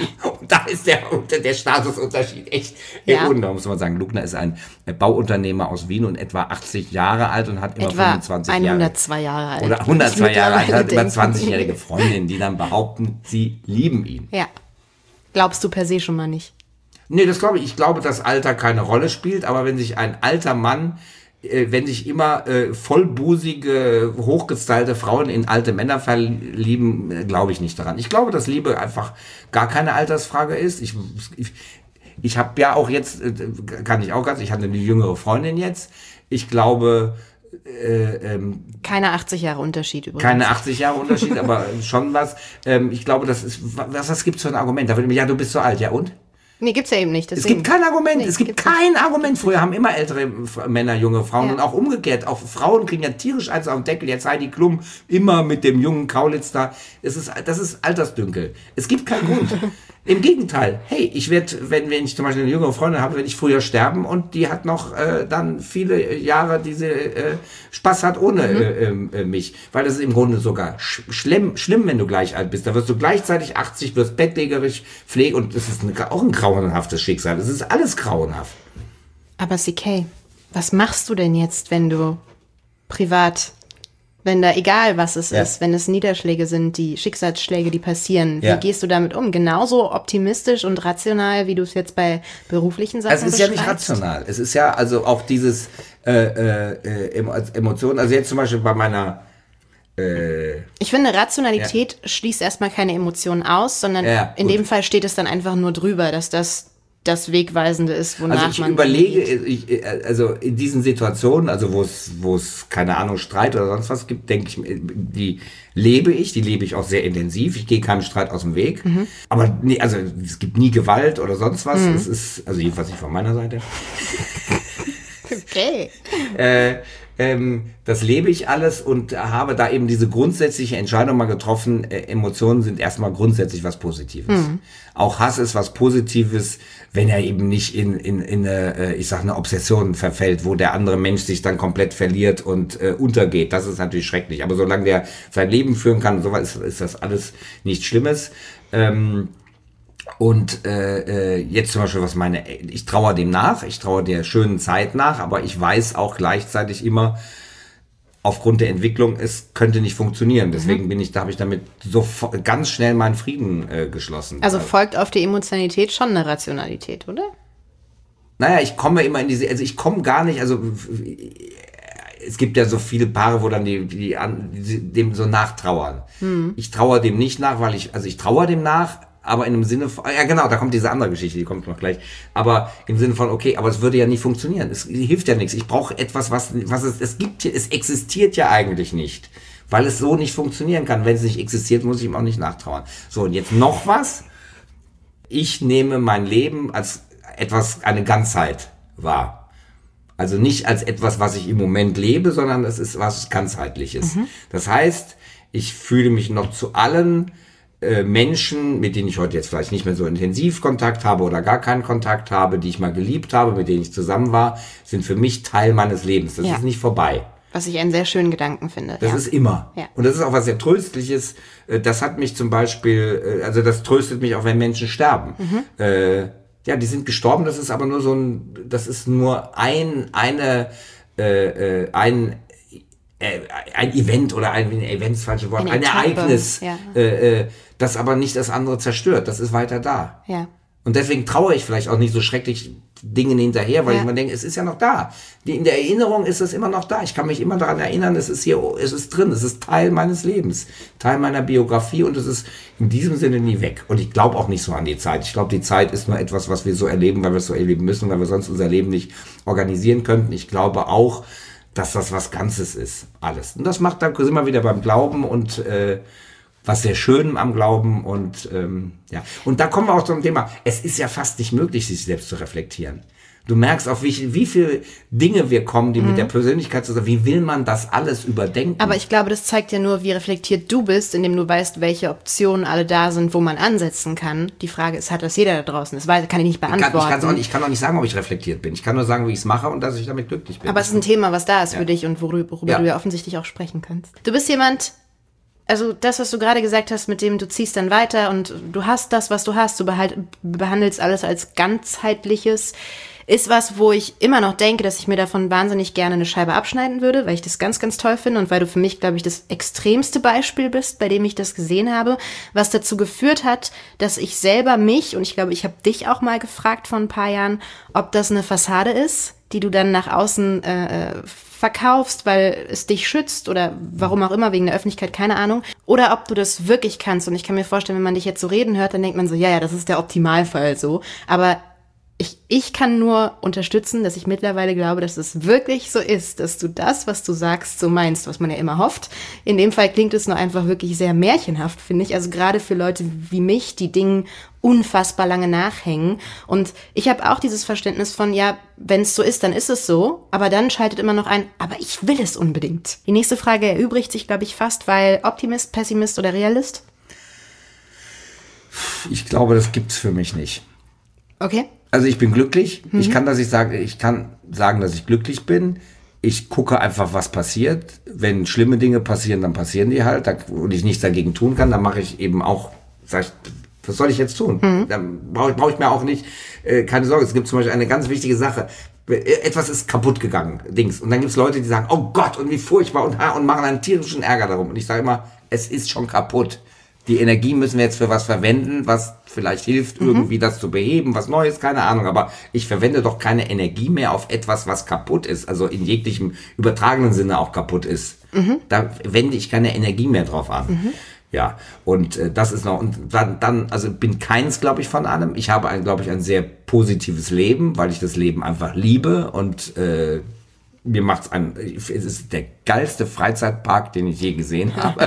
da ist der, der Statusunterschied echt ja. enorm, muss man sagen. Lugner ist ein Bauunternehmer aus Wien und etwa achtzig Jahre alt und hat immer etwa fünfundzwanzig Jahre. hundertzwei Jahre alt. Oder hundertzwei Jahre alt, hat immer zwanzigjährige Freundinnen, die dann behaupten, sie lieben ihn. Ja. Glaubst du per se schon mal nicht? Nee, das glaube ich. Ich glaube, dass Alter keine Rolle spielt, aber wenn sich ein alter Mann, äh, wenn sich immer äh, vollbusige, hochgestylte Frauen in alte Männer verlieben, äh, glaube ich nicht daran. Ich glaube, dass Liebe einfach gar keine Altersfrage ist. Ich, ich, ich habe ja auch jetzt, äh, kann ich auch ganz, ich hatte eine jüngere Freundin jetzt. Ich glaube, Äh, ähm, keine achtzig Jahre Unterschied übrigens. Keine achtzig Jahre Unterschied, aber schon was. Ähm, ich glaube, das ist, was, was gibt's für ein Argument? Da würde mir, ja, du bist so alt, ja und? Nee, gibt's ja eben nicht. Deswegen. Es gibt kein Argument, nee, es gibt kein nicht. Argument. Früher haben immer ältere Männer junge Frauen ja. und auch umgekehrt. Auch Frauen kriegen ja tierisch eins auf den Deckel. Jetzt Heidi Klum immer mit dem jungen Kaulitz da. Es ist, das ist Altersdünkel. Es gibt keinen Grund. Im Gegenteil. Hey, ich werde, wenn, wenn ich zum Beispiel eine jüngere Freundin habe, werde ich früher sterben und die hat noch äh, dann viele Jahre, die sie äh, Spaß hat ohne mhm. äh, äh, mich. Weil das ist im Grunde sogar sch schlimm, schlimm, wenn du gleich alt bist. Da wirst du gleichzeitig achtzig, wirst bettlägerig, pflege und das ist eine, auch ein grauenhaftes Schicksal. Das ist alles grauenhaft. Aber C K, was machst du denn jetzt, wenn du privat... Wenn da, egal was es ja. ist, wenn es Niederschläge sind, die Schicksalsschläge, die passieren, wie ja. gehst du damit um? Genauso optimistisch und rational, wie du es jetzt bei beruflichen Sachen beschreibst? Also es ist ja nicht rational. Es ist ja also auch dieses äh, äh, Emotionen, also jetzt zum Beispiel bei meiner... Äh, ich finde, Rationalität ja. schließt erstmal keine Emotionen aus, sondern ja, in dem Fall steht es dann einfach nur drüber, dass das das Wegweisende ist, wonach also ich man überlege, ich, also in diesen Situationen, also wo es, wo es, keine Ahnung, Streit oder sonst was gibt, denke ich, die lebe ich, die lebe ich auch sehr intensiv, ich gehe keinem Streit aus dem Weg, mhm. aber nee, also es gibt nie Gewalt oder sonst was, mhm. es ist, also jedenfalls nicht von meiner Seite. Okay. äh, ähm, das lebe ich alles und habe da eben diese grundsätzliche Entscheidung mal getroffen, äh, Emotionen sind erstmal grundsätzlich was Positives. Mhm. Auch Hass ist was Positives, wenn er eben nicht in, in, in eine, ich sag, eine Obsession verfällt, wo der andere Mensch sich dann komplett verliert und äh, untergeht. Das ist natürlich schrecklich. Aber solange der sein Leben führen kann, so ist, ist das alles nichts Schlimmes. Ähm, Und äh, jetzt zum Beispiel, was meine, ich trauere dem nach, ich trauere der schönen Zeit nach, aber ich weiß auch gleichzeitig immer, aufgrund der Entwicklung, es könnte nicht funktionieren. Deswegen mhm. bin ich, da habe ich damit so ganz schnell meinen Frieden äh, geschlossen. Also folgt auf die Emotionalität schon eine Rationalität, oder? Naja, ich komme immer in diese, also ich komme gar nicht, also es gibt ja so viele Paare, wo dann die, die, die dem so nachtrauern. Mhm. Ich trauere dem nicht nach, weil ich, also ich trauere dem nach, aber in dem Sinne von, ja genau, da kommt diese andere Geschichte, die kommt noch gleich, aber im Sinne von, okay, aber es würde ja nicht funktionieren, es hilft ja nichts, ich brauche etwas, was, was es, es gibt, es existiert ja eigentlich nicht, weil es so nicht funktionieren kann, wenn es nicht existiert, muss ich ihm auch nicht nachtrauern. So, und jetzt noch was, ich nehme mein Leben als etwas, eine Ganzheit wahr. Also nicht als etwas, was ich im Moment lebe, sondern es ist was Ganzheitliches. Mhm. Das heißt, ich fühle mich noch zu allen Menschen, mit denen ich heute jetzt vielleicht nicht mehr so intensiv Kontakt habe oder gar keinen Kontakt habe, die ich mal geliebt habe, mit denen ich zusammen war, sind für mich Teil meines Lebens. Das ja. ist nicht vorbei. Was ich einen sehr schönen Gedanken finde. Das ja. ist immer. Ja. Und das ist auch was sehr Tröstliches. Das hat mich zum Beispiel, also das tröstet mich auch, wenn Menschen sterben. Mhm. Äh, ja, die sind gestorben, das ist aber nur so ein, das ist nur ein, eine, äh, ein, ein Event oder ein Event, das falsche Wort, ein, ein Ereignis, ja. äh, das aber nicht das andere zerstört. Das ist weiter da. Ja. Und deswegen traue ich vielleicht auch nicht so schrecklich Dingen hinterher, weil ja. ich mir denke, es ist ja noch da. Die, in der Erinnerung ist es immer noch da. Ich kann mich immer daran erinnern, es ist hier, es ist drin, es ist Teil meines Lebens, Teil meiner Biografie und es ist in diesem Sinne nie weg. Und ich glaube auch nicht so an die Zeit. Ich glaube, die Zeit ist nur etwas, was wir so erleben, weil wir es so erleben müssen, weil wir sonst unser Leben nicht organisieren könnten. Ich glaube auch, dass das was Ganzes ist, alles. Und das macht, da sind wir wieder beim Glauben und äh, was sehr Schönem am Glauben und ähm, ja. Und da kommen wir auch zum Thema, es ist ja fast nicht möglich, sich selbst zu reflektieren. Du merkst, auf wie, wie viele Dinge wir kommen, die mhm. mit der Persönlichkeit zusammen, wie will man das alles überdenken? Aber ich glaube, das zeigt ja nur, wie reflektiert du bist, indem du weißt, welche Optionen alle da sind, wo man ansetzen kann. Die Frage ist, hat das jeder da draußen? Das kann ich nicht beantworten. Ich kann, ich, auch nicht, ich kann auch nicht sagen, ob ich reflektiert bin. Ich kann nur sagen, wie ich es mache und dass ich damit glücklich bin. Aber es ist ein Thema, was da ist ja. für dich und worüber, worüber ja. du ja offensichtlich auch sprechen kannst. Du bist jemand, also das, was du gerade gesagt hast, mit dem du ziehst dann weiter und du hast das, was du hast, du behalt, behandelst alles als ganzheitliches, ist was, wo ich immer noch denke, dass ich mir davon wahnsinnig gerne eine Scheibe abschneiden würde, weil ich das ganz, ganz toll finde und weil du für mich, glaube ich, das extremste Beispiel bist, bei dem ich das gesehen habe, was dazu geführt hat, dass ich selber mich, und ich glaube, ich habe dich auch mal gefragt vor ein paar Jahren, ob das eine Fassade ist, die du dann nach außen äh, verkaufst, weil es dich schützt oder warum auch immer, wegen der Öffentlichkeit, keine Ahnung. Oder ob du das wirklich kannst. Und ich kann mir vorstellen, wenn man dich jetzt so reden hört, dann denkt man so, ja, ja, das ist der Optimalfall so. Aber ich, ich kann nur unterstützen, dass ich mittlerweile glaube, dass es wirklich so ist, dass du das, was du sagst, so meinst, was man ja immer hofft. In dem Fall klingt es nur einfach wirklich sehr märchenhaft, finde ich. Also gerade für Leute wie mich, die Dingen unfassbar lange nachhängen. Und ich habe auch dieses Verständnis von, ja, wenn es so ist, dann ist es so. Aber dann schaltet immer noch ein, aber ich will es unbedingt. Die nächste Frage erübrigt sich, glaube ich, fast, weil Optimist, Pessimist oder Realist? Ich glaube, das gibt's für mich nicht. Okay. Also ich bin glücklich. Mhm. Ich kann, dass ich sage, ich kann sagen, dass ich glücklich bin. Ich gucke einfach, was passiert. Wenn schlimme Dinge passieren, dann passieren die halt. Und ich nichts dagegen tun kann, dann mache ich eben auch, sag ich, was soll ich jetzt tun? Mhm. Dann brauche ich, brauch ich mir auch nicht, äh, keine Sorge. Es gibt zum Beispiel eine ganz wichtige Sache. Etwas ist kaputt gegangen, Dings. Und dann gibt es Leute, die sagen, oh Gott, und wie furchtbar, und, und machen einen tierischen Ärger darum. Und ich sage immer, es ist schon kaputt. Die Energie müssen wir jetzt für was verwenden, was vielleicht hilft, mhm. irgendwie das zu beheben, was Neues, keine Ahnung. Aber ich verwende doch keine Energie mehr auf etwas, was kaputt ist, also in jeglichem übertragenen Sinne auch kaputt ist. Mhm. Da wende ich keine Energie mehr drauf an. Mhm. Ja, und äh, das ist noch, und dann, dann also bin keins, glaube ich, von allem. Ich habe, ein, glaube ich, ein sehr positives Leben, weil ich das Leben einfach liebe und äh, mir macht's ein, es ist der geilste Freizeitpark, den ich je gesehen habe.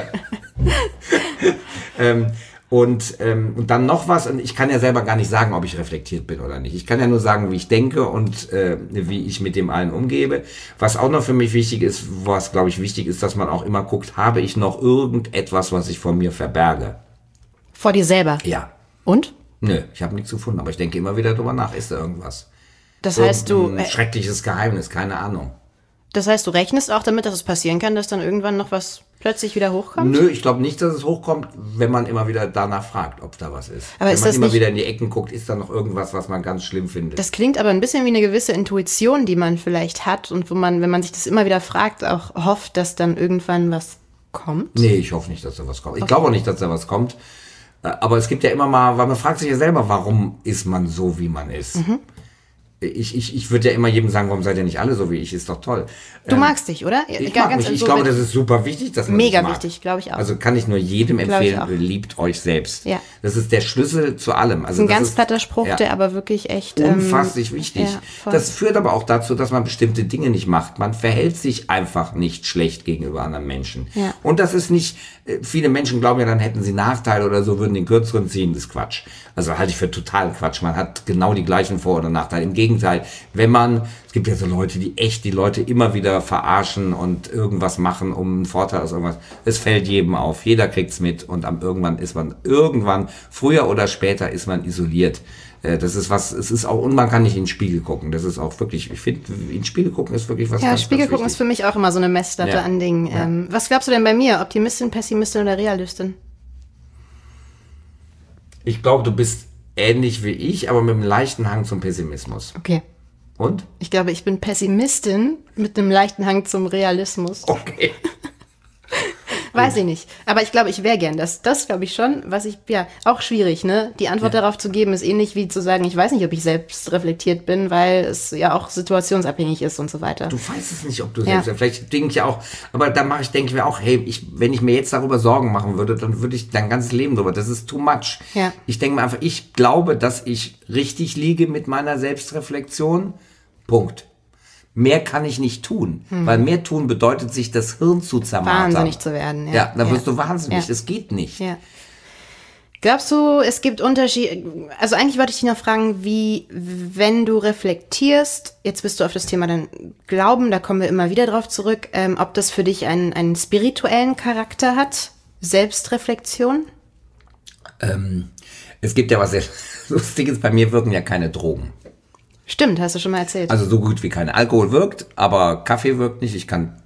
ähm, und, ähm, und dann noch was, und ich kann ja selber gar nicht sagen, ob ich reflektiert bin oder nicht. Ich kann ja nur sagen, wie ich denke und äh, wie ich mit dem allen umgebe. Was auch noch für mich wichtig ist, was, glaube ich, wichtig ist, dass man auch immer guckt, habe ich noch irgendetwas, was ich vor mir verberge? Vor dir selber? Ja. Und? Nö, ich habe nichts gefunden, aber ich denke immer wieder drüber nach, ist da irgendwas? Das heißt, du... Ein schreckliches Geheimnis, keine Ahnung. Das heißt, du rechnest auch damit, dass es passieren kann, dass dann irgendwann noch was plötzlich wieder hochkommt? Nö, ich glaube nicht, dass es hochkommt, wenn man immer wieder danach fragt, ob da was ist. Aber wenn ist man das immer nicht, wieder in die Ecken guckt, ist da noch irgendwas, was man ganz schlimm findet. Das klingt aber ein bisschen wie eine gewisse Intuition, die man vielleicht hat und wo man, wenn man sich das immer wieder fragt, auch hofft, dass dann irgendwann was kommt? Nee, ich hoffe nicht, dass da was kommt. Ich okay. glaube auch nicht, dass da was kommt. Aber es gibt ja immer mal, weil man fragt sich ja selber, warum ist man so, wie man ist? Mhm. Ich, ich, ich würde ja immer jedem sagen, warum seid ihr nicht alle so wie ich? Ist doch toll. Du ähm, magst dich, oder? Ich, mag mich. ich so glaube, das ist super wichtig, dass man mega mag. wichtig, glaube ich auch. Also kann ich nur jedem empfehlen, liebt euch selbst. Ja. Das ist der Schlüssel zu allem. Also das ist ein das ganz ist, platter Spruch, ja, der aber wirklich echt... unfasslich ähm, wichtig. Ja, das führt aber auch dazu, dass man bestimmte Dinge nicht macht. Man verhält sich einfach nicht schlecht gegenüber anderen Menschen. Ja. Und das ist nicht... Viele Menschen glauben ja, dann hätten sie Nachteile oder so, würden den kürzeren ziehen. Das ist Quatsch. Also halte ich für total Quatsch. Man hat genau die gleichen Vor- oder Nachteile. Im Gegenteil, wenn man, es gibt ja so Leute, die echt die Leute immer wieder verarschen und irgendwas machen, um einen Vorteil aus irgendwas. Es fällt jedem auf. Jeder kriegt's mit und am irgendwann ist man, irgendwann, früher oder später ist man isoliert. Das ist was, es ist auch, und man kann nicht in den Spiegel gucken. Das ist auch wirklich, ich finde, in den Spiegel gucken ist wirklich was Ja, ganz, Spiegel ganz gucken ist für mich auch immer so eine Messlatte ja. an Dingen. Ja. Ähm, was glaubst du denn bei mir? Optimistin, Pessimistin oder Realistin? Ich glaube, du bist ähnlich wie ich, aber mit einem leichten Hang zum Pessimismus. Okay. Und? Ich glaube, ich bin Pessimistin mit einem leichten Hang zum Realismus. Okay. Weiß ich nicht. Aber ich glaube, ich wäre gern. Das, das glaube ich schon, was ich, ja, auch schwierig, ne? Die Antwort ja. darauf zu geben, ist ähnlich wie zu sagen, ich weiß nicht, ob ich selbst reflektiert bin, weil es ja auch situationsabhängig ist und so weiter. Du weißt es nicht, ob du ja. selbst, vielleicht denke ich auch, aber da mache ich, denke ich mir auch, hey, ich, wenn ich mir jetzt darüber Sorgen machen würde, dann würde ich dein ganzes Leben drüber, das ist too much. Ja. Ich denke mir einfach, ich glaube, dass ich richtig liege mit meiner Selbstreflexion. Punkt. Mehr kann ich nicht tun, hm. weil mehr tun bedeutet, sich das Hirn zu zermartern. Wahnsinnig zu werden. Ja, ja dann wirst ja. du wahnsinnig. Ja. Das geht nicht. Ja. Glaubst du, es gibt Unterschiede, also eigentlich wollte ich dich noch fragen, wie, wenn du reflektierst, jetzt bist du auf das Thema dann Glauben, da kommen wir immer wieder drauf zurück, ähm, ob das für dich einen, einen spirituellen Charakter hat, Selbstreflexion? Ähm, es gibt ja was sehr Lustiges, bei mir wirken ja keine Drogen. Stimmt, hast du schon mal erzählt. Also so gut wie kein Alkohol wirkt, aber Kaffee wirkt nicht. Ich kann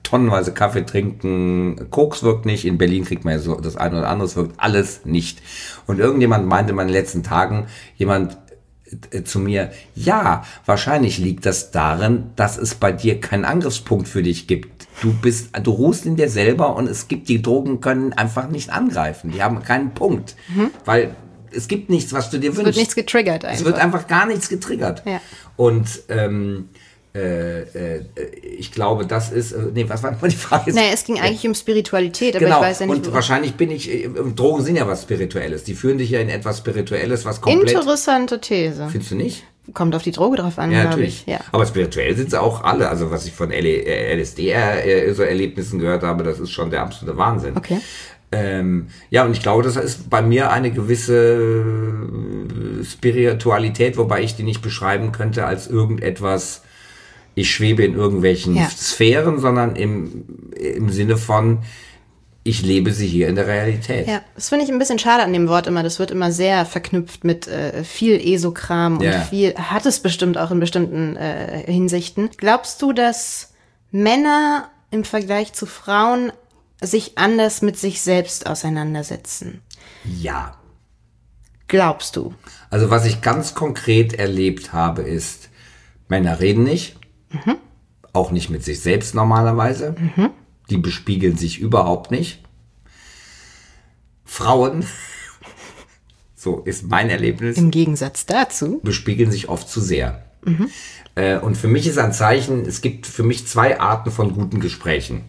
tonnenweise Kaffee trinken, Koks wirkt nicht, in Berlin kriegt man ja so das eine oder andere, es wirkt alles nicht. Und irgendjemand meinte in meinen letzten Tagen, jemand äh, zu mir, ja, wahrscheinlich liegt das darin, dass es bei dir keinen Angriffspunkt für dich gibt. Du bist, du ruhst in dir selber und es gibt, die Drogen können einfach nicht angreifen, die haben keinen Punkt, mhm. weil es gibt nichts, was du dir wünschst. Es wird nichts getriggert einfach. Es wird einfach gar nichts getriggert. Ja. Und ähm, äh, äh, ich glaube, das ist... Äh, nee, was war denn die Frage? Naja, es ging eigentlich ja. um Spiritualität, aber genau. ich weiß ja nicht... Und wahrscheinlich bin ich... Äh, Drogen sind ja was Spirituelles. Die führen dich ja in etwas Spirituelles, was komplett... Interessante These. Findest du nicht? Kommt auf die Droge drauf an, ja, glaube ich. Ja. Aber spirituell sind sie auch alle. Also was ich von L S D äh, so Erlebnissen gehört habe, das ist schon der absolute Wahnsinn. Okay. Ähm, ja, und ich glaube, das ist bei mir eine gewisse Spiritualität, wobei ich die nicht beschreiben könnte als irgendetwas, ich schwebe in irgendwelchen ja. Sphären, sondern im, im Sinne von, ich lebe sie hier in der Realität. Ja, das finde ich ein bisschen schade an dem Wort immer. Das wird immer sehr verknüpft mit äh, viel Esokram und ja. viel, hat es bestimmt auch in bestimmten äh, Hinsichten. Glaubst du, dass Männer im Vergleich zu Frauen sich anders mit sich selbst auseinandersetzen? Ja. Glaubst du? Also was ich ganz konkret erlebt habe, ist, Männer reden nicht, mhm. auch nicht mit sich selbst normalerweise, mhm. die bespiegeln sich überhaupt nicht. Frauen, so ist mein Erlebnis, im Gegensatz dazu, bespiegeln sich oft zu sehr. Mhm. Äh, und für mich ist ein Zeichen, es gibt für mich zwei Arten von guten Gesprächen.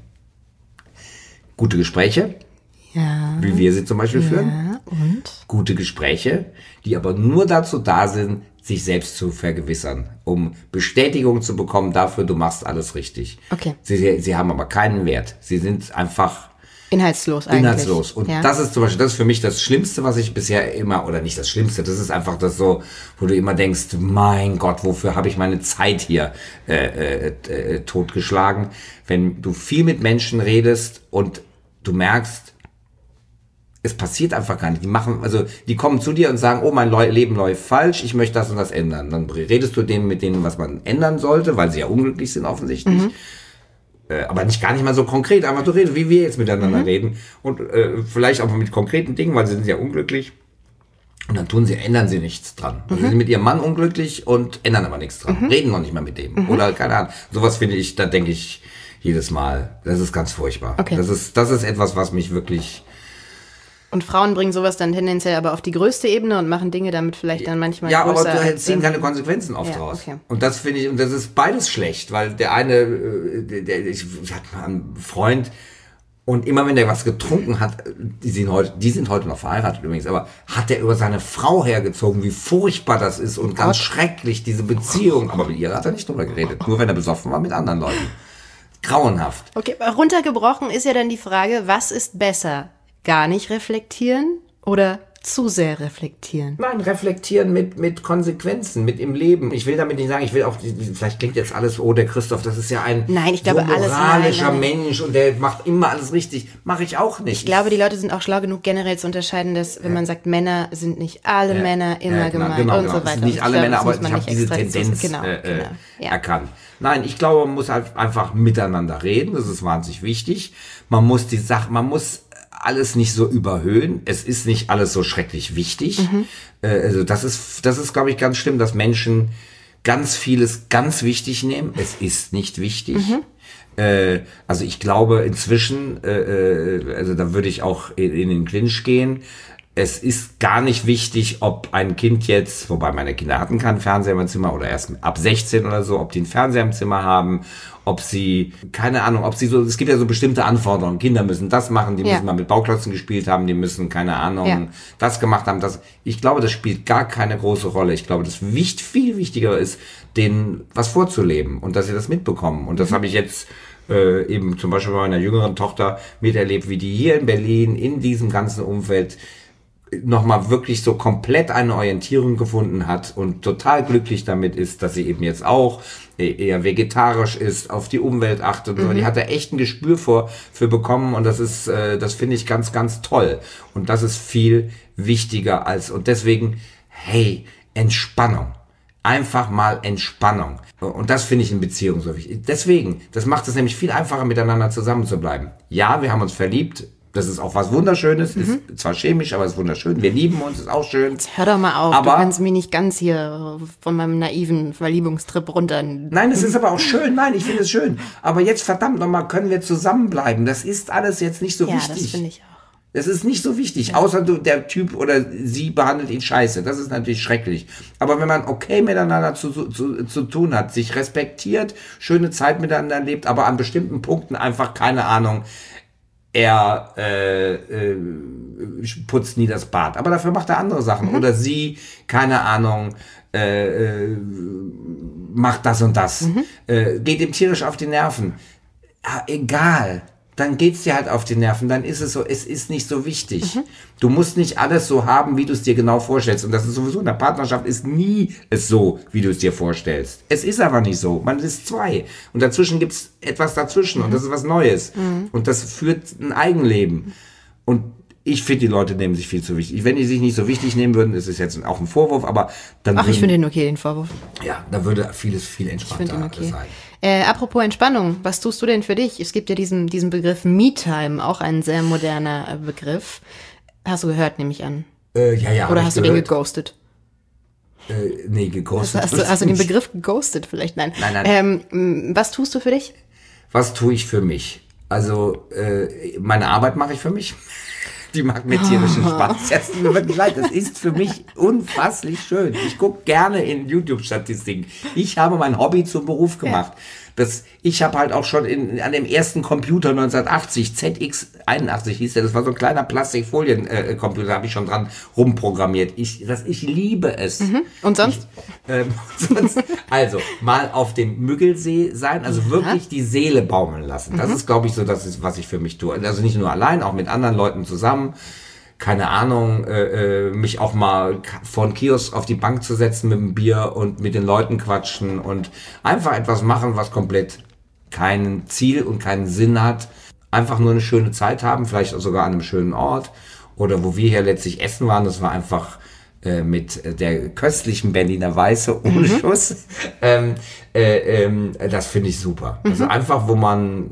Gute Gespräche, ja. wie wir sie zum Beispiel ja. führen. Und? Gute Gespräche, die aber nur dazu da sind, sich selbst zu vergewissern, um Bestätigung zu bekommen dafür, du machst alles richtig. Okay. Sie, sie haben aber keinen Wert. Sie sind einfach inhaltslos eigentlich. Inhaltslos. Und ja. das ist zum Beispiel, das ist für mich das Schlimmste, was ich bisher immer, oder nicht das Schlimmste, das ist einfach das so, wo du immer denkst, mein Gott, wofür habe ich meine Zeit hier äh, äh, äh, totgeschlagen? Wenn du viel mit Menschen redest und du merkst, es passiert einfach gar nicht. Die machen, also die kommen zu dir und sagen, oh, mein Leben läuft falsch, ich möchte das und das ändern. Dann redest du denen mit denen, was man ändern sollte, weil sie ja unglücklich sind offensichtlich. Mhm. Äh, aber nicht gar nicht mal so konkret, einfach du redest, wie wir jetzt miteinander mhm. reden. Und äh, vielleicht auch mal mit konkreten Dingen, weil sie sind ja unglücklich. Und dann tun sie, ändern sie nichts dran. Also mhm. sie sind mit ihrem Mann unglücklich und ändern aber nichts dran. Mhm. Reden noch nicht mal mit dem. Mhm. Oder keine Ahnung. Sowas finde ich, da denke ich jedes Mal, das ist ganz furchtbar. Okay. Das ist, das ist etwas, was mich wirklich... Und Frauen bringen sowas dann tendenziell aber auf die größte Ebene und machen Dinge damit vielleicht dann manchmal ja, größer. Ja, aber als, ziehen keine Konsequenzen oft ja, raus. Okay. Und das finde ich, und das ist beides schlecht, weil der eine, der, der, ich hatte mal einen Freund, und immer wenn der was getrunken hat, die sind heute, die sind heute noch verheiratet übrigens, aber hat der über seine Frau hergezogen, wie furchtbar das ist und oh ganz Gott. schrecklich, diese Beziehung. Aber mit ihr hat er nicht drüber geredet, nur wenn er besoffen war mit anderen Leuten. Grauenhaft. Okay, runtergebrochen ist ja dann die Frage, was ist besser? Gar nicht reflektieren oder zu sehr reflektieren? Nein, reflektieren mit, mit Konsequenzen, mit im Leben. Ich will damit nicht sagen, ich will auch, vielleicht klingt jetzt alles, oh, der Christoph, das ist ja ein nein, ich glaube, so moralischer alles, nein, nein. Mensch und der macht immer alles richtig. Mache ich auch nicht. Ich glaube, die Leute sind auch schlau genug, generell zu unterscheiden, dass, wenn ja. man sagt, Männer sind nicht alle ja. Männer immer ja, genau, gemeint genau, und genau. so weiter. Nicht alle glaube, Männer, aber ich habe diese Tendenz genau, äh, genau. Ja. erkannt. Nein, ich glaube, man muss halt einfach miteinander reden. Das ist wahnsinnig wichtig. Man muss die Sache, man muss alles nicht so überhöhen. Es ist nicht alles so schrecklich wichtig. Mhm. Äh, also das ist, das ist, glaube ich, ganz schlimm, dass Menschen ganz vieles ganz wichtig nehmen. Es ist nicht wichtig. Mhm. Äh, also ich glaube inzwischen, äh, also da würde ich auch in, in den Clinch gehen. Es ist gar nicht wichtig, ob ein Kind jetzt, wobei meine Kinder hatten keinen Fernseher im Zimmer oder erst ab sechzehn oder so, ob die einen Fernseher im Zimmer haben, ob sie, keine Ahnung, ob sie so, es gibt ja so bestimmte Anforderungen. Kinder müssen das machen, die ja. müssen mal mit Bauklötzen gespielt haben, die müssen, keine Ahnung, ja. das gemacht haben, das. Ich glaube, das spielt gar keine große Rolle. Ich glaube, das wichtig, viel wichtiger ist, denen was vorzuleben und dass sie das mitbekommen. Und das mhm. habe ich jetzt äh, eben zum Beispiel bei meiner jüngeren Tochter miterlebt, wie die hier in Berlin in diesem ganzen Umfeld nochmal wirklich so komplett eine Orientierung gefunden hat und total glücklich damit ist, dass sie eben jetzt auch eher vegetarisch ist, auf die Umwelt achtet und so. Mhm. Die hat da echt ein Gespür vor, für bekommen und das ist, äh, das finde ich ganz, ganz toll. Und das ist viel wichtiger als, und deswegen, hey, Entspannung. Einfach mal Entspannung. Und das finde ich in Beziehungen so wichtig. Deswegen, das macht es nämlich viel einfacher, miteinander zusammen zu bleiben. Ja, wir haben uns verliebt. Das ist auch was Wunderschönes. Mhm. Ist zwar chemisch, aber es ist wunderschön. Wir lieben uns, ist auch schön. Jetzt hör doch mal auf. Aber, du kannst mich nicht ganz hier von meinem naiven Verliebungstrip runter. Nein, es ist aber auch schön. Nein, ich finde es schön. Aber jetzt verdammt nochmal, können wir zusammenbleiben. Das ist alles jetzt nicht so ja, wichtig. Ja, das finde ich auch. Das ist nicht so wichtig, ja. Außer du, der Typ oder sie behandelt ihn scheiße. Das ist natürlich schrecklich. Aber wenn man okay miteinander zu, zu, zu tun hat, sich respektiert, schöne Zeit miteinander lebt, aber an bestimmten Punkten einfach, keine Ahnung, er äh, äh, putzt nie das Bad. Aber dafür macht er andere Sachen. Mhm. Oder sie, keine Ahnung, äh, äh, macht das und das. Mhm. Äh, geht ihm tierisch auf die Nerven. Ja, egal. Dann geht's dir halt auf die Nerven, dann ist es so, es ist nicht so wichtig. Mhm. Du musst nicht alles so haben, wie du es dir genau vorstellst. Und das ist sowieso in der Partnerschaft, ist nie es so, wie du es dir vorstellst. Es ist aber nicht so. Man ist zwei. Und dazwischen gibt's etwas dazwischen. Mhm. Und das ist was Neues. Mhm. Und das führt ein Eigenleben. Und ich finde, die Leute nehmen sich viel zu wichtig. Wenn die sich nicht so wichtig nehmen würden, ist es jetzt auch ein Vorwurf, aber dann Ach, würden, ich finde den okay, den Vorwurf. Ja, da würde vieles viel entspannter okay. sein. Äh, apropos Entspannung, was tust du denn für dich? Es gibt ja diesen, diesen Begriff Me-Time, auch ein sehr moderner Begriff. Hast du gehört, nehme ich an. Äh, ja, ja. Oder hast du gehört. den geghostet? Äh, nee, geghostet. Hast, hast, du, hast du den Begriff geghostet vielleicht? Nein. Nein, nein. Ähm, was tust du für dich? Was tue ich für mich? Also, äh, meine Arbeit mache ich für mich. Die macht mir tierischen Spaß. Es tut mir wirklich leid, das ist für mich unfasslich schön. Ich gucke gerne in YouTube-Statistiken. Ich habe mein Hobby zum Beruf gemacht. Ja. Das, ich habe halt auch schon in, an dem ersten Computer neunzehnhundertachtzig, Z X einundachtzig hieß der, das war so ein kleiner Plastikfolien-Computer, äh, habe ich schon dran rumprogrammiert. Ich, das, ich liebe es. Mhm. Und sonst? Ich, ähm, sonst? Also, mal auf dem Müggelsee sein, also ja. wirklich die Seele baumeln lassen. Das mhm. ist, glaube ich, so das ist, was ich für mich tue. Also nicht nur allein, auch mit anderen Leuten zusammen. Keine Ahnung, äh, mich auch mal vor den Kiosk auf die Bank zu setzen mit dem Bier und mit den Leuten quatschen und einfach etwas machen, was komplett kein Ziel und keinen Sinn hat. Einfach nur eine schöne Zeit haben, vielleicht sogar an einem schönen Ort. Oder wo wir hier letztlich essen waren, das war einfach äh, mit der köstlichen Berliner Weiße ohne mhm. Schuss. Ähm, äh, ähm, das finde ich super. Mhm. Also einfach, wo man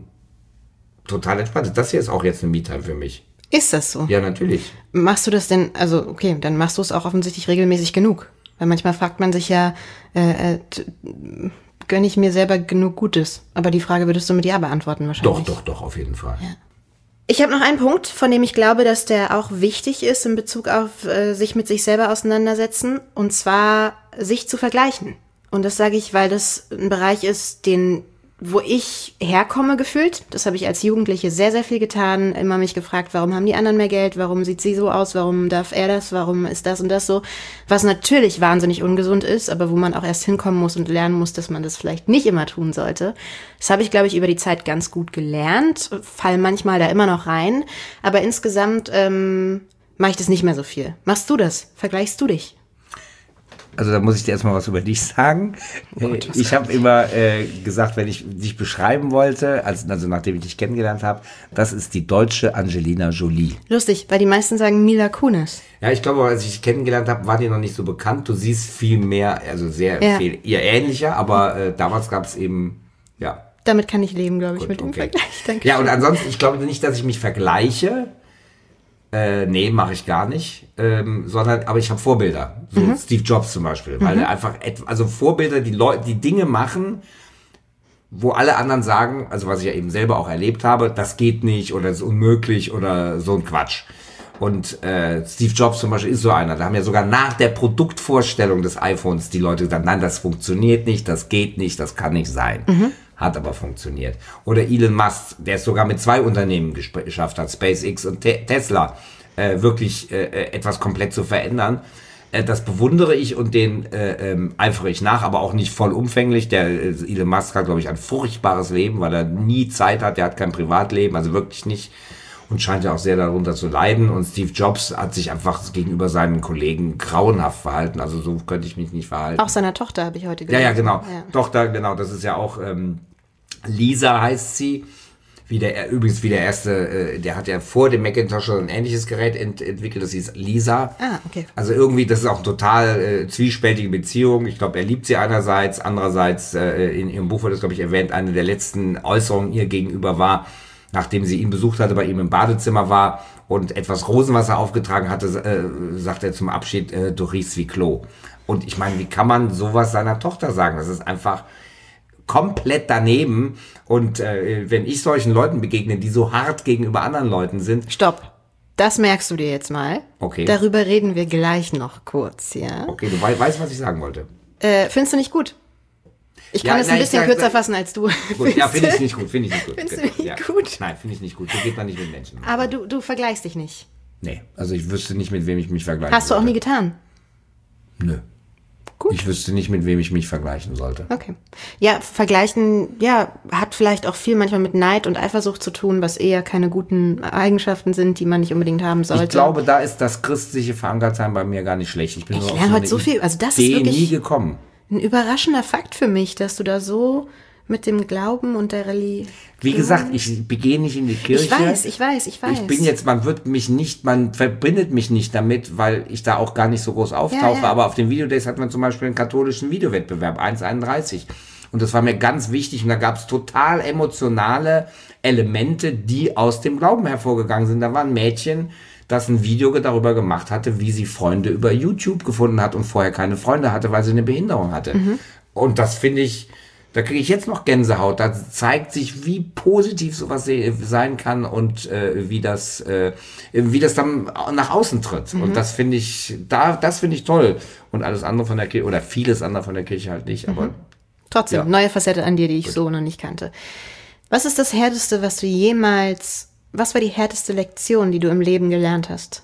total entspannt ist. Das hier ist auch jetzt eine Me-Time für mich. Ist das so? Ja, natürlich. Machst du das denn, also okay, dann machst du es auch offensichtlich regelmäßig genug. Weil manchmal fragt man sich ja, äh, äh, gönne ich mir selber genug Gutes? Aber die Frage würdest du mit Ja beantworten wahrscheinlich. Doch, doch, doch, auf jeden Fall. Ja. Ich habe noch einen Punkt, von dem ich glaube, dass der auch wichtig ist in Bezug auf äh, sich mit sich selber auseinandersetzen. Und zwar sich zu vergleichen. Und das sage ich, weil das ein Bereich ist, den wo ich herkomme gefühlt. Das habe ich als Jugendliche sehr, sehr viel getan. Immer mich gefragt, warum haben die anderen mehr Geld? Warum sieht sie so aus? Warum darf er das? Warum ist das und das so? Was natürlich wahnsinnig ungesund ist, aber wo man auch erst hinkommen muss und lernen muss, dass man das vielleicht nicht immer tun sollte. Das habe ich, glaube ich, über die Zeit ganz gut gelernt. Fall manchmal da immer noch rein. Aber insgesamt ähm, mache ich das nicht mehr so viel. Machst du das? Vergleichst du dich? Also da muss ich dir erstmal was über dich sagen. Oh Gott, ich habe immer äh, gesagt, wenn ich dich beschreiben wollte, also, also nachdem ich dich kennengelernt habe, das ist die deutsche Angelina Jolie. Lustig, weil die meisten sagen Mila Kunis. Ja, ich glaube, als ich dich kennengelernt habe, war die noch nicht so bekannt. Du siehst viel mehr, also sehr ja. viel ihr ähnlicher, aber äh, damals gab es eben, ja. Damit kann ich leben, glaube ich, Gut, mit dem okay. Vergleich. Danke. Ja, und ansonsten, ich glaube nicht, dass ich mich vergleiche. Äh, nee, mache ich gar nicht, ähm, sondern, aber ich habe Vorbilder, so mhm. Steve Jobs zum Beispiel, weil mhm. er einfach, et- also Vorbilder, die Leute, die Dinge machen, wo alle anderen sagen, also was ich ja eben selber auch erlebt habe, das geht nicht oder ist unmöglich oder so ein Quatsch. Und äh, Steve Jobs zum Beispiel ist so einer, da haben ja sogar nach der Produktvorstellung des iPhones die Leute gesagt, nein, das funktioniert nicht, das geht nicht, das kann nicht sein. Mhm. Hat aber funktioniert. Oder Elon Musk, der es sogar mit zwei Unternehmen gesp- geschafft hat, SpaceX und Te- Tesla, äh, wirklich äh, etwas komplett zu verändern. Äh, das bewundere ich und den äh, ähm, eifere ich nach, aber auch nicht vollumfänglich. Der äh, Elon Musk hat, glaube ich, ein furchtbares Leben, weil er nie Zeit hat, der hat kein Privatleben, also wirklich nicht. Und scheint ja auch sehr darunter zu leiden. Und Steve Jobs hat sich einfach gegenüber seinen Kollegen grauenhaft verhalten. Also so könnte ich mich nicht verhalten. Auch seiner Tochter habe ich heute gesehen. Ja, ja, genau. Ja. Tochter, genau. Das ist ja auch, ähm, Lisa heißt sie. Wie der, übrigens wie der erste, der hat ja vor dem Macintosh ein ähnliches Gerät ent, entwickelt, das hieß Lisa. Ah, okay. Also irgendwie, das ist auch eine total äh, zwiespältige Beziehung. Ich glaube, er liebt sie einerseits, andererseits, äh, in ihrem Buch wird das, glaube ich, erwähnt, eine der letzten Äußerungen ihr gegenüber war, nachdem sie ihn besucht hatte, bei ihm im Badezimmer war und etwas Rosenwasser aufgetragen hatte, äh, sagt er zum Abschied, äh, du riechst wie Klo. Und ich meine, wie kann man sowas seiner Tochter sagen? Das ist einfach komplett daneben. Und äh, wenn ich solchen Leuten begegne, die so hart gegenüber anderen Leuten sind... Stopp. Das merkst du dir jetzt mal. Okay. Darüber reden wir gleich noch kurz, ja? Okay, du we- weißt, was ich sagen wollte. Äh, findest du nicht gut? Ich kann Ja, es nein, ein bisschen ich sag- kürzer fassen als du. Gut, ja, finde ich nicht gut, finde ich nicht gut. Findest du nicht ja. gut? Nein, finde ich nicht gut. So geht man nicht mit Menschen. Aber du, du vergleichst dich nicht. Nee, also ich wüsste nicht, mit wem ich mich vergleichen Hast du auch sollte. nie getan? Nö. Gut. Ich wüsste nicht, mit wem ich mich vergleichen sollte. Okay. Ja, vergleichen, ja, hat vielleicht auch viel manchmal mit Neid und Eifersucht zu tun, was eher keine guten Eigenschaften sind, die man nicht unbedingt haben sollte. Ich glaube, da ist das christliche Verankertsein bei mir gar nicht schlecht. Ich bin Ich nur auf lerne so heute eine so viel, also das ist Idee wirklich- nie gekommen. Ein überraschender Fakt für mich, dass du da so mit dem Glauben und der Religion... Wie gesagt, ich gehe nicht in die Kirche. Ich weiß, ich weiß, ich weiß. Ich bin jetzt, man wird mich nicht, man verbindet mich nicht damit, weil ich da auch gar nicht so groß auftauche. Ja, ja. Aber auf den Videodays hatten wir zum Beispiel einen katholischen Videowettbewerb, eins Komma einunddreißig. Und das war mir ganz wichtig. Und da gab es total emotionale Elemente, die aus dem Glauben hervorgegangen sind. Da war ein Mädchen, das ein Video darüber gemacht hatte, wie sie Freunde über YouTube gefunden hat und vorher keine Freunde hatte, weil sie eine Behinderung hatte. Mhm. Und das finde ich... Da kriege ich jetzt noch Gänsehaut. Da zeigt sich, wie positiv sowas se- sein kann und äh, wie das, äh, wie das dann nach außen tritt. Mhm. Und das finde ich, da, das finde ich toll. Und alles andere von der Kirche oder vieles andere von der Kirche halt nicht. Aber Trotzdem, Ja. neue Facette an dir, die ich so noch nicht kannte. Was ist das Härteste, was du jemals, was war die härteste Lektion, die du im Leben gelernt hast?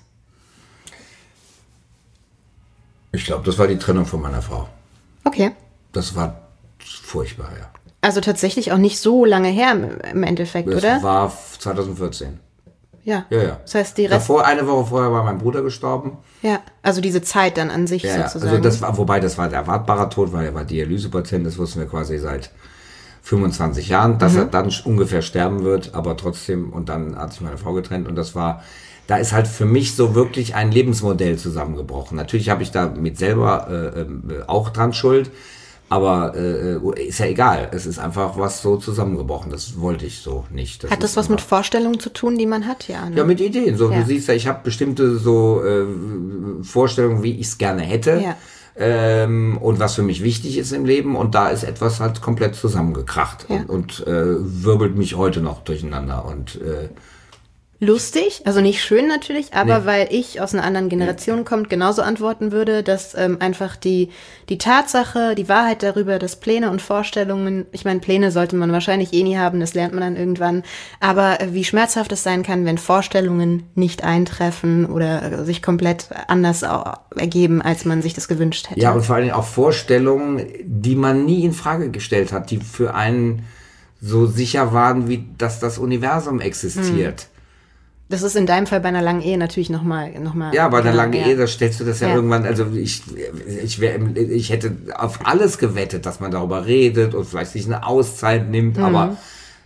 ich glaube, das war die Trennung von meiner Frau. Okay. Das war furchtbar, ja. Also tatsächlich auch nicht so lange her im- im Endeffekt, Das oder? war zwanzig vierzehn. Ja. Ja, ja. Das heißt, die Rest, Davor, eine Woche vorher war mein Bruder gestorben. ja, also diese Zeit dann an sich Ja, ja. sozusagen. Also das war, wobei das war der erwartbarer Tod, weil er war Dialysepatient, das wussten wir quasi seit fünfundzwanzig Jahren, dass er dann ungefähr sterben wird, aber trotzdem, und dann hat sich meine Frau getrennt und das war, da ist halt für mich so wirklich ein Lebensmodell zusammengebrochen. Natürlich habe ich da mit selber äh, äh, auch dran Schuld, aber äh, ist ja egal, es ist einfach was so zusammengebrochen, das wollte ich so nicht. Hat das ist was mit einfach- Vorstellungen zu tun, die man hat? Ja, ne? Ja, mit Ideen. So, Ja. du siehst ja, ich habe bestimmte so äh, Vorstellungen, wie ich es gerne hätte. Ja. Ähm, und was für mich wichtig ist im Leben. Und da ist etwas halt komplett zusammengekracht Ja. und, und äh, wirbelt mich heute noch durcheinander. Und äh, Lustig, also nicht schön natürlich, aber Nee. weil ich aus einer anderen Generation kommt, genauso antworten würde, dass ähm, einfach die die Tatsache, die Wahrheit darüber, dass Pläne und Vorstellungen, ich meine, Pläne sollte man wahrscheinlich eh nie haben, das lernt man dann irgendwann, aber äh, wie schmerzhaft es sein kann, wenn Vorstellungen nicht eintreffen oder äh, sich komplett anders au- ergeben, als man sich das gewünscht hätte. ja, und vor allen Dingen auch Vorstellungen, die man nie in Frage gestellt hat, die für einen so sicher waren, wie dass das Universum existiert. Das ist in deinem Fall bei einer langen Ehe natürlich nochmal noch mal, Ja, bei einer genau, langen ja. Ehe, da stellst du das ja, Ja. irgendwann, also ich, ich, wär, im- ich hätte auf alles gewettet, dass man darüber redet und vielleicht sich eine Auszeit nimmt, Mhm. aber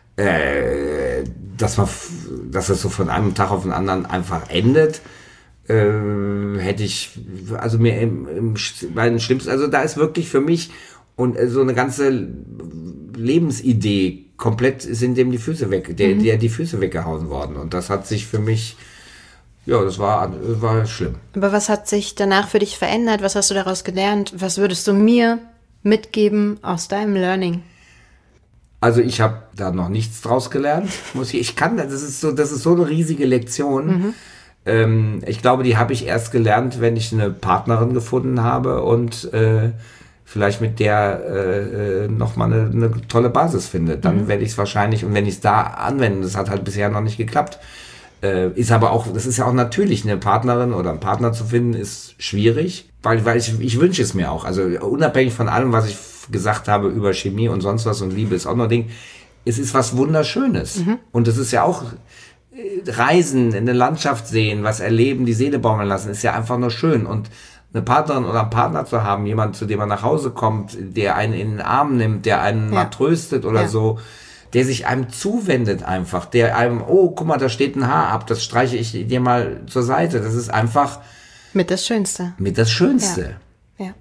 äh, dass man, f- dass es so von einem Tag auf den anderen einfach endet, äh, hätte ich, also mir im, im, sch- bei den schlimmsten, also da ist wirklich für mich und äh, so eine ganze Lebensidee komplett sind dem die Füße weg, der, der die Füße weggehauen worden und das hat sich für mich, ja, das war, war schlimm. Aber was hat sich danach für dich verändert? Was hast du daraus gelernt? Was würdest du mir mitgeben aus deinem Learning? Also ich habe da noch nichts draus gelernt, muss ich. Ich kann, das ist so, das ist so eine riesige Lektion. Mhm. Ähm, ich glaube, die habe ich erst gelernt, wenn ich eine Partnerin gefunden habe und äh, vielleicht mit der äh, äh, nochmal eine, eine tolle Basis finde. Dann Mhm. werde ich es wahrscheinlich, und wenn ich es da anwende, das hat halt bisher noch nicht geklappt. Äh, ist aber auch, das ist ja auch natürlich, eine Partnerin oder einen Partner zu finden, ist schwierig, weil, weil ich, ich wünsche es mir auch. Also unabhängig von allem, was ich f- gesagt habe über Chemie und sonst was und Liebe ist auch noch ein Ding, es ist was Wunderschönes. Und es ist ja auch äh, Reisen, in der Landschaft sehen, was erleben, die Seele baumeln lassen, ist ja einfach nur schön. Und eine Partnerin oder einen Partner zu haben, jemand, zu dem man nach Hause kommt, der einen in den Arm nimmt, der einen Ja. mal tröstet oder Ja. so, der sich einem zuwendet einfach, der einem, oh, guck mal, da steht ein Haar ab, das streiche ich dir mal zur Seite. Das ist einfach mit das Schönste. Mit das Schönste. Ja. ja.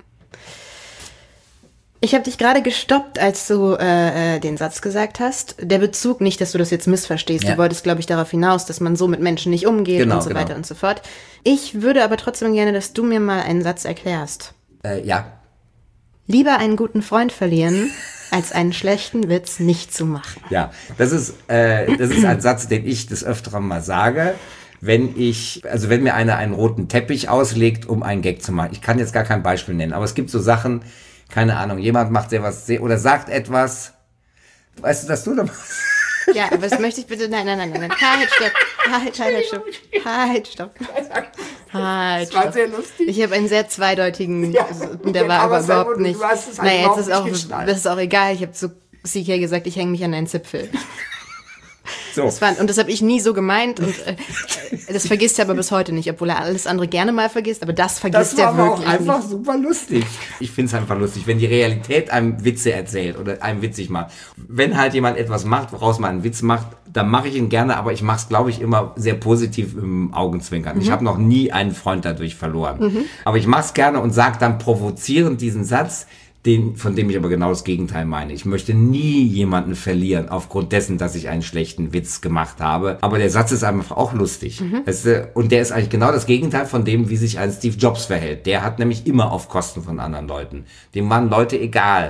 Ich habe dich gerade gestoppt, als du äh, den Satz gesagt hast. Der Bezug, nicht, dass du das jetzt missverstehst. Ja. Du wolltest, glaube ich, darauf hinaus, dass man so mit Menschen nicht umgeht genau, und so genau. weiter und so fort. Ich würde aber trotzdem gerne, dass du mir mal einen Satz erklärst. Äh, ja. Lieber einen guten Freund verlieren, als einen schlechten Witz nicht zu machen. Ja, das ist, äh, das ist ein Satz, den ich des Öfteren mal sage, wenn ich, also wenn mir einer einen roten Teppich auslegt, um einen Gag zu machen. Ich kann jetzt gar kein Beispiel nennen, aber es gibt so Sachen, keine Ahnung, jemand macht sehr was sehr, oder sagt etwas. Weißt du, dass du da machst? Ja, aber das möchte ich bitte, nein, nein, nein, nein, halt, stopp, halt, halt, stopp, halt, stopp, halt, stopp. Das war sehr lustig. Ich habe einen sehr zweideutigen, ja, der war aber überhaupt gut, nicht, naja, jetzt ist auch, das ist auch egal, ich habe zu C K gesagt, ich hänge mich an einen Zipfel. So. Das war, und das habe ich nie so gemeint und äh, das vergisst er aber bis heute nicht, obwohl er alles andere gerne mal vergisst, aber das vergisst er wirklich nicht. Das war auch einfach super lustig. Ich finde es einfach lustig, wenn die Realität einem Witze erzählt oder einem witzig macht. Wenn halt jemand etwas macht, woraus man einen Witz macht, dann mache ich ihn gerne, aber ich mache es, glaube ich, immer sehr positiv im Augenzwinkern. Mhm. Ich habe noch nie einen Freund dadurch verloren. Mhm. Aber ich mache es gerne und sage dann provozierend diesen Satz, Den, von dem ich aber genau das Gegenteil meine. Ich möchte nie jemanden verlieren, aufgrund dessen, dass ich einen schlechten Witz gemacht habe. Aber der Satz ist einfach auch lustig. Mhm. Das, und der ist eigentlich genau das Gegenteil von dem, wie sich ein Steve Jobs verhält. Der hat nämlich immer auf Kosten von anderen Leuten. Dem waren Leute egal.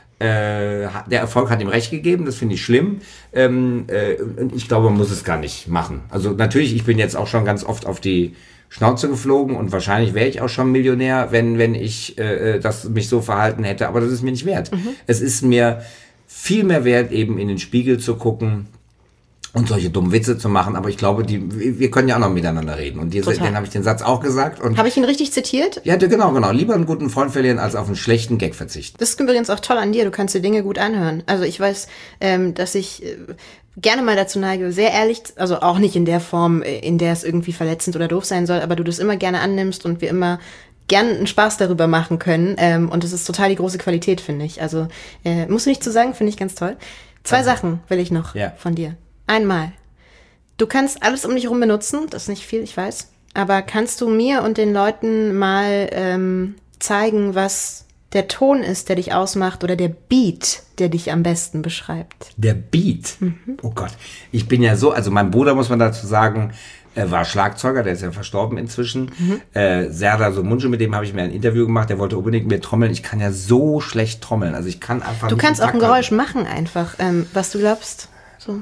Äh, der Erfolg hat ihm recht gegeben, das finde ich schlimm. Ähm, äh, und ich glaube, man muss es gar nicht machen. Also natürlich, ich bin jetzt auch schon ganz oft auf die Schnauze geflogen und wahrscheinlich wäre ich auch schon Millionär, wenn wenn ich äh, das mich so verhalten hätte, aber das ist mir nicht wert. Mhm. Es ist mir viel mehr wert, eben in den Spiegel zu gucken und solche dummen Witze zu machen, aber ich glaube, die wir können ja auch noch miteinander reden und diese, dann habe ich den Satz auch gesagt. Und habe ich ihn richtig zitiert? Ja, genau, genau. Lieber einen guten Freund verlieren, als auf einen schlechten Gag verzichten. Das ist übrigens auch toll an dir, du kannst dir Dinge gut anhören. Also ich weiß, ähm, dass ich äh, gerne mal dazu neige, sehr ehrlich, also auch nicht in der Form, in der es irgendwie verletzend oder doof sein soll, aber du das immer gerne annimmst und wir immer gern einen Spaß darüber machen können. Ähm, und das ist total die große Qualität, finde ich. Also äh, musst du nicht zu sagen, finde ich ganz toll. Zwei also, Sachen will ich noch ja. von dir. Einmal, du kannst alles um dich herum benutzen, das ist nicht viel, ich weiß, aber kannst du mir und den Leuten mal ähm, zeigen, was der Ton ist, der dich ausmacht oder der Beat, der dich am besten beschreibt? Der Beat? Mhm. Oh Gott, ich bin ja so, also mein Bruder, muss man dazu sagen, er war Schlagzeuger, der ist ja verstorben inzwischen. Mhm. Äh, Serdar Somuncu, mit dem habe ich mir ein Interview gemacht, der wollte unbedingt mit mir trommeln. Ich kann ja so schlecht trommeln, also ich kann einfach Du kannst auch ein Geräusch machen einfach, ähm, was du glaubst. So.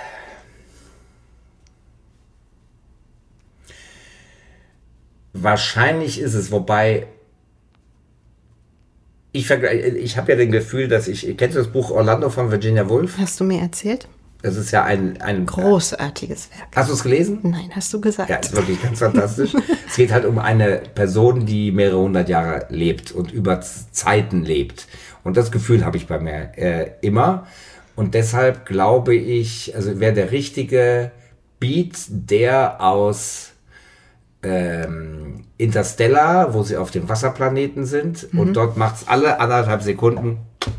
Wahrscheinlich ist es, wobei ich, ich habe ja den Gefühl, dass ich, kennst du das Buch Orlando von Virginia Woolf? Hast du mir erzählt? Das ist ja ein... ein großartiges Werk. Hast du es gelesen? Nein, hast du gesagt. Ja, ist wirklich ganz fantastisch. Es geht halt um eine Person, die mehrere hundert Jahre lebt und über Zeiten lebt. Und das Gefühl habe ich bei mir äh, immer. Und deshalb glaube ich, also wäre der richtige Beat der aus ähm, Interstellar, wo sie auf dem Wasserplaneten sind. Mhm. Und dort macht es alle anderthalb Sekunden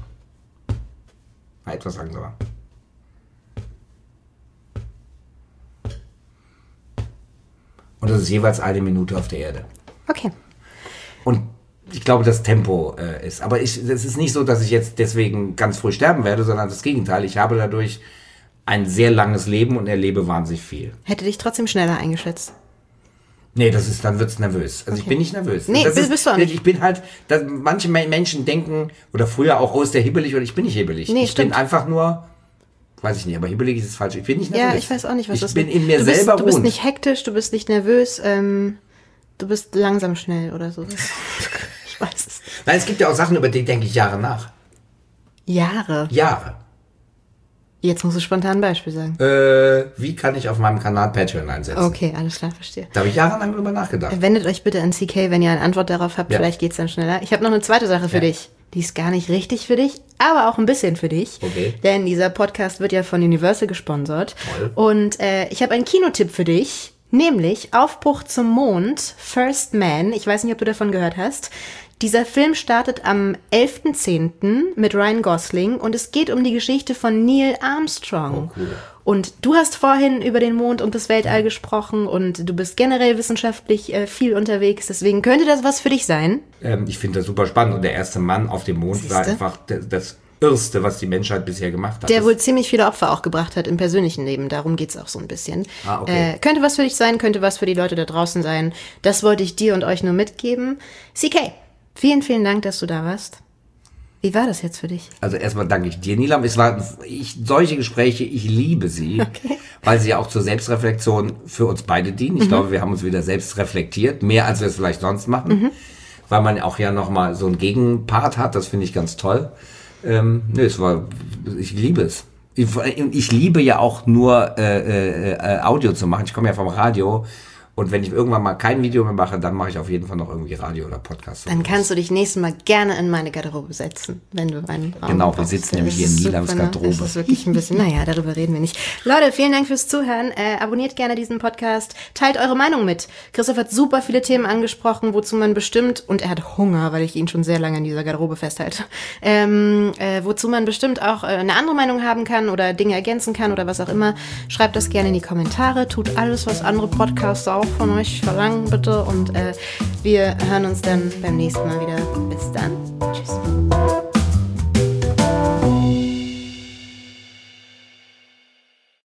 mal etwas langsamer. Und das ist jeweils eine Minute auf der Erde. Okay. Und ich glaube, das Tempo äh, ist. Aber es ist nicht so, dass ich jetzt deswegen ganz früh sterben werde, sondern das Gegenteil. Ich habe dadurch ein sehr langes Leben und erlebe wahnsinnig viel. Hätte dich trotzdem schneller eingeschätzt? Nee, das ist, dann wird's nervös. Also okay. Ich bin nicht nervös. Nee, das bist, ist, bist du auch nicht. Ich bin halt, das, manche Menschen denken, oder früher auch, oh, ist der hibbelig, oder ich bin nicht hibbelig. Nee, ich stimmt. bin einfach nur, weiß ich nicht, aber hibbelig ist es falsch. Ich bin nicht nervös. Ja, ich weiß auch nicht, was ich das ist. Ich bin in mir du selber bist, Du bist rund. nicht hektisch, du bist nicht nervös, ähm, du bist langsam schnell oder so. Ich weiß es. Nein, es gibt ja auch Sachen, über die denke ich Jahre nach. Jahre? Jahre. Jetzt musst du spontan ein Beispiel sagen. Äh, wie kann ich auf meinem Kanal Patreon einsetzen? Okay, alles klar, verstehe. Da habe ich jahrelang drüber nachgedacht. Wendet euch bitte an C K, wenn ihr eine Antwort darauf habt. Ja. Vielleicht geht's dann schneller. Ich habe noch eine zweite Sache für ja. dich. Die ist gar nicht richtig für dich, aber auch ein bisschen für dich. Okay. Denn dieser Podcast wird ja von Universal gesponsert. Toll. Und äh, ich habe einen Kinotipp für dich, nämlich Aufbruch zum Mond, First Man. Ich weiß nicht, ob du davon gehört hast. Dieser Film startet am elften zehnten mit Ryan Gosling und es geht um die Geschichte von Neil Armstrong. Oh, cool. Und du hast vorhin über den Mond und das Weltall gesprochen und du bist generell wissenschaftlich äh, viel unterwegs, deswegen könnte das was für dich sein? Ähm, ich finde das super spannend und der erste Mann auf dem Mond Siehste? war einfach das, das Irrste, was die Menschheit bisher gemacht hat. Der das wohl ziemlich viele Opfer auch gebracht hat im persönlichen Leben, darum geht's auch so ein bisschen. Ah, okay. Äh, könnte was für dich sein, könnte was für die Leute da draußen sein. Das wollte ich dir und euch nur mitgeben. C K, vielen, vielen Dank, dass du da warst. Wie war das jetzt für dich? Also erstmal danke ich dir, Nilam. Es war ich, solche Gespräche, ich liebe sie, Okay. weil sie ja auch zur Selbstreflexion für uns beide dienen. Ich Mhm. glaube, wir haben uns wieder selbst reflektiert, mehr als wir es vielleicht sonst machen, Mhm. weil man auch ja nochmal so einen Gegenpart hat. Das finde ich ganz toll. Ähm, nee, es war, ich liebe es. Ich, ich liebe ja auch nur äh, äh, Audio zu machen. Ich komme ja vom Radio. Und wenn ich irgendwann mal kein Video mehr mache, dann mache ich auf jeden Fall noch irgendwie Radio oder Podcast. Dann kannst du dich nächstes Mal gerne in meine Garderobe setzen, wenn du einen Raum Genau, wir brauchst. sitzen nämlich hier in ist Nilams super, ne? Garderobe. Das ist wirklich ein bisschen, naja, darüber reden wir nicht. Leute, vielen Dank fürs Zuhören. Äh, abonniert gerne diesen Podcast. Teilt eure Meinung mit. Christoph hat super viele Themen angesprochen, wozu man bestimmt, und er hat Hunger, weil ich ihn schon sehr lange in dieser Garderobe festhalte, ähm, äh, wozu man bestimmt auch äh, eine andere Meinung haben kann oder Dinge ergänzen kann oder was auch immer. Schreibt das gerne in die Kommentare. Tut alles, was andere Podcaster auch von euch verlangen, bitte. Und äh, wir hören uns dann beim nächsten Mal wieder. Bis dann.